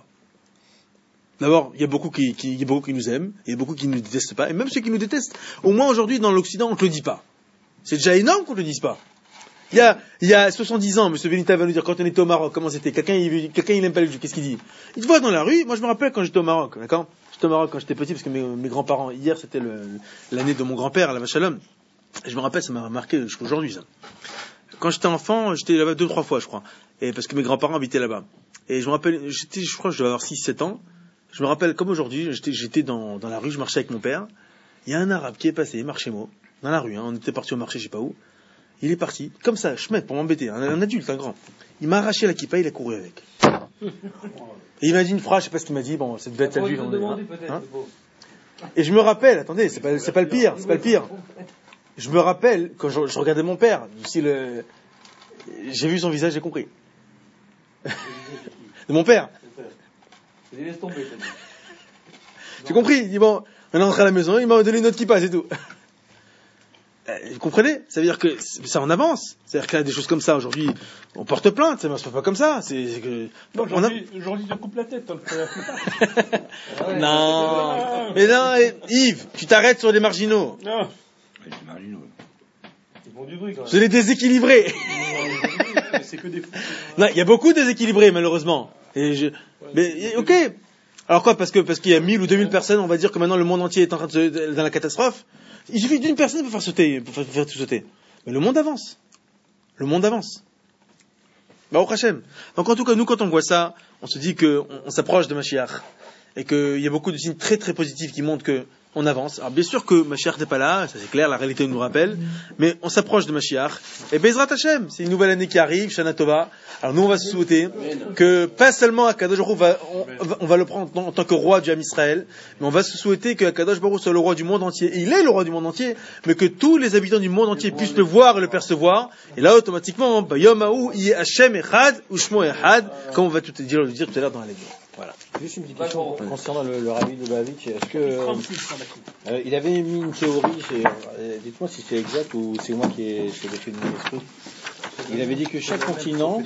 D'abord, il y a beaucoup qui, qui, il y a beaucoup qui nous aiment, il y a beaucoup qui ne nous détestent pas, et même ceux qui nous détestent, au moins aujourd'hui dans l'Occident, on ne te le dit pas. C'est déjà énorme qu'on ne le dise pas. Il y a, il y a soixante-dix ans, M. Benita va nous dire quand on était au Maroc, comment c'était. Quelqu'un, il, quelqu'un, il aime pas les juifs, qu'est-ce qu'il dit? Il te voit dans la rue. Moi, je me rappelle quand j'étais au Maroc, d'accord? J'étais au Maroc quand j'étais petit, parce que mes, mes grands-parents, hier, c'était le, l'année de mon grand-père, la Vachalom. Et je me rappelle, ça m'a marqué jusqu'à aujourd'hui, ça. Quand j'étais enfant, j'étais là-bas deux, trois fois, je crois. Et parce que mes grands-parents habitaient là-bas. Et je me rappelle, j'étais, je crois que je devais avoir six, sept ans. Je me rappelle, comme aujourd'hui, j'étais, j'étais dans, dans la rue, je marchais avec mon père. Il y a un arabe qui est passé, marchez-moi, dans la rue, hein, on était parti au marché, je sais pas où. Il est parti, comme ça, chemette, pour m'embêter, un, un adulte, un grand. Il m'a arraché la kippa, il a couru avec. Et il m'a dit une phrase, je sais pas ce qu'il m'a dit, bon, cette bête adulte. Hein, et je me rappelle, attendez, c'est pas, c'est pas le pire, c'est pas le pire. Je me rappelle, quand je, je regardais mon père, si le, j'ai vu son visage, j'ai compris. De mon père. Laisse tomber. J'ai compris. Il dit bon, on est rentré à la maison, il m'a donné une autre kippa, c'est tout. Vous comprenez? Ça veut dire que ça en avance. C'est-à-dire qu'il y a des choses comme ça aujourd'hui, on porte plainte, ça ne se fait pas comme ça. C'est, c'est que... Non, on a... aujourd'hui, aujourd'hui, je coupe la tête, toi, le Non, mais non, Yves, tu t'arrêtes sur les marginaux. Non. Les marginaux. Ils font du bruit, quand même. Je les déséquilibrés. C'est que des fous. Non, il y a beaucoup de déséquilibrés, malheureusement. Et je... Mais, ok. Alors quoi, parce que, parce qu'il y a mille ou deux mille personnes, on va dire que maintenant le monde entier est en train de se... dans la catastrophe. Il suffit d'une personne pour faire sauter, pour faire tout sauter. Mais le monde avance. Le monde avance. Bah, au Hachem. Donc, en tout cas, nous, quand on voit ça, on se dit qu'on on s'approche de Mashiach. Et qu'il y a beaucoup de signes très très positifs qui montrent que on avance. Alors, bien sûr que Mashiach n'est pas là, ça c'est clair, la réalité nous rappelle. Mais on s'approche de Mashiach. Et Bezrat Hashem, c'est une nouvelle année qui arrive, Shana Tova. Alors, nous, on va se souhaiter que, pas seulement Akadosh Baruch Hu va, on, on va le prendre en, en tant que roi du Ham Israël, mais on va se souhaiter que Akadosh Baruch Hu soit le roi du monde entier. Et il est le roi du monde entier, mais que tous les habitants du monde entier puissent le voir et le percevoir. Et là, automatiquement, Bayom Haou, Yeh Hashem Echad, Ushmo Echad, comme on va tout dire, le dire tout à l'heure dans la Bible. Voilà. Juste une petite question concernant le, le rabbi Lubavitch. Est-ce que euh, euh, il avait mis une théorie, euh, dites-moi si c'est exact ou c'est moi qui ai c'est l'effet de mon esprit. Il avait dit que chaque continent,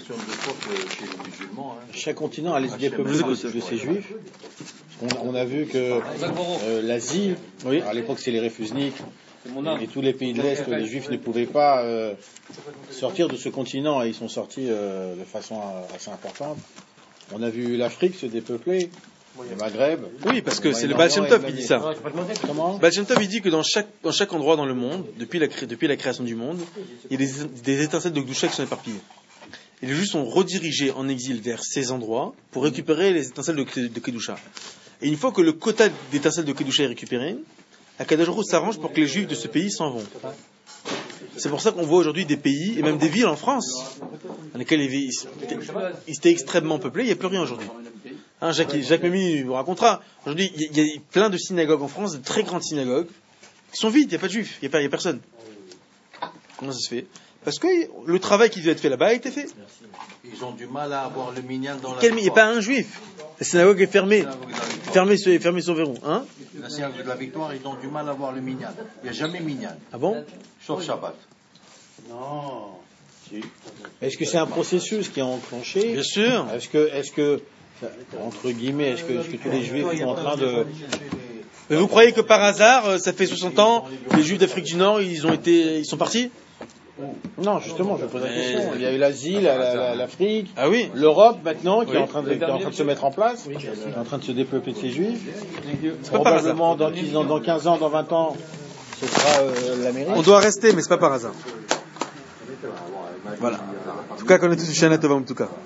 chaque continent allait se dépeupler de, de ses juifs. On, on a vu que euh, l'Asie, oui. À l'époque c'est les Réfusniks, et tous les pays de l'Est, les juifs ne pouvaient pas euh, sortir de ce continent et ils sont sortis euh, de façon assez importante. On a vu l'Afrique se dépeupler, le Maghreb. Oui, parce que c'est le Baal Shem Tov qui dit ça. Comment Baal Shem Tov, il dit que dans chaque, dans chaque endroit dans le monde, depuis la, cré, depuis la création du monde, il y a des, des étincelles de Gdusha qui sont éparpillées. Et les Juifs sont redirigés en exil vers ces endroits pour récupérer les étincelles de, de Kedusha. Et une fois que le quota d'étincelles de Kedusha est récupéré, Akadosh Baruch Hu s'arrange pour que les Juifs de ce pays s'en vont. C'est pour ça qu'on voit aujourd'hui des pays, et même des villes en France, dans lesquelles ils étaient extrêmement peuplés, il n'y a plus rien aujourd'hui. Hein, Jacques, Jacques Mémy vous racontera. Aujourd'hui, il y, y a plein de synagogues en France, de très grandes synagogues, qui sont vides, il n'y a pas de juifs, il n'y a, a personne. Comment ça se fait? Parce que le travail qui devait être fait là-bas a été fait. Ils ont du mal à avoir le minyan dans la Il n'y a pas un juif. La synagogue est fermée. Fermée sur, fermée sur verrou. Hein? La synagogue de la Victoire, ils ont du mal à avoir le minyan. Il n'y a jamais minyan. Ah bon? Sauf Shabbat. Non. Si. Est-ce que c'est un processus qui est enclenché? Bien sûr. Est-ce que, est-ce que, entre guillemets, est-ce que, est-ce que tous les juifs sont en train de... Mais vous croyez que par hasard, ça fait soixante ans, les juifs d'Afrique du Nord, ils ont été, ils sont partis? Non, justement, je pose la question. Il y a eu l'Asie, la, la, l'Afrique, ah oui. l'Europe maintenant, qui oui. est en train de, qui est en train de se mettre en place, qui est en train de se développer de ses juifs. C'est probablement dans dix ans, dans quinze ans, dans vingt ans, ce sera euh, l'Amérique. On doit rester, mais c'est pas par hasard. Voilà. En tout cas, qu'on est tous du Shana Tova, en tout cas.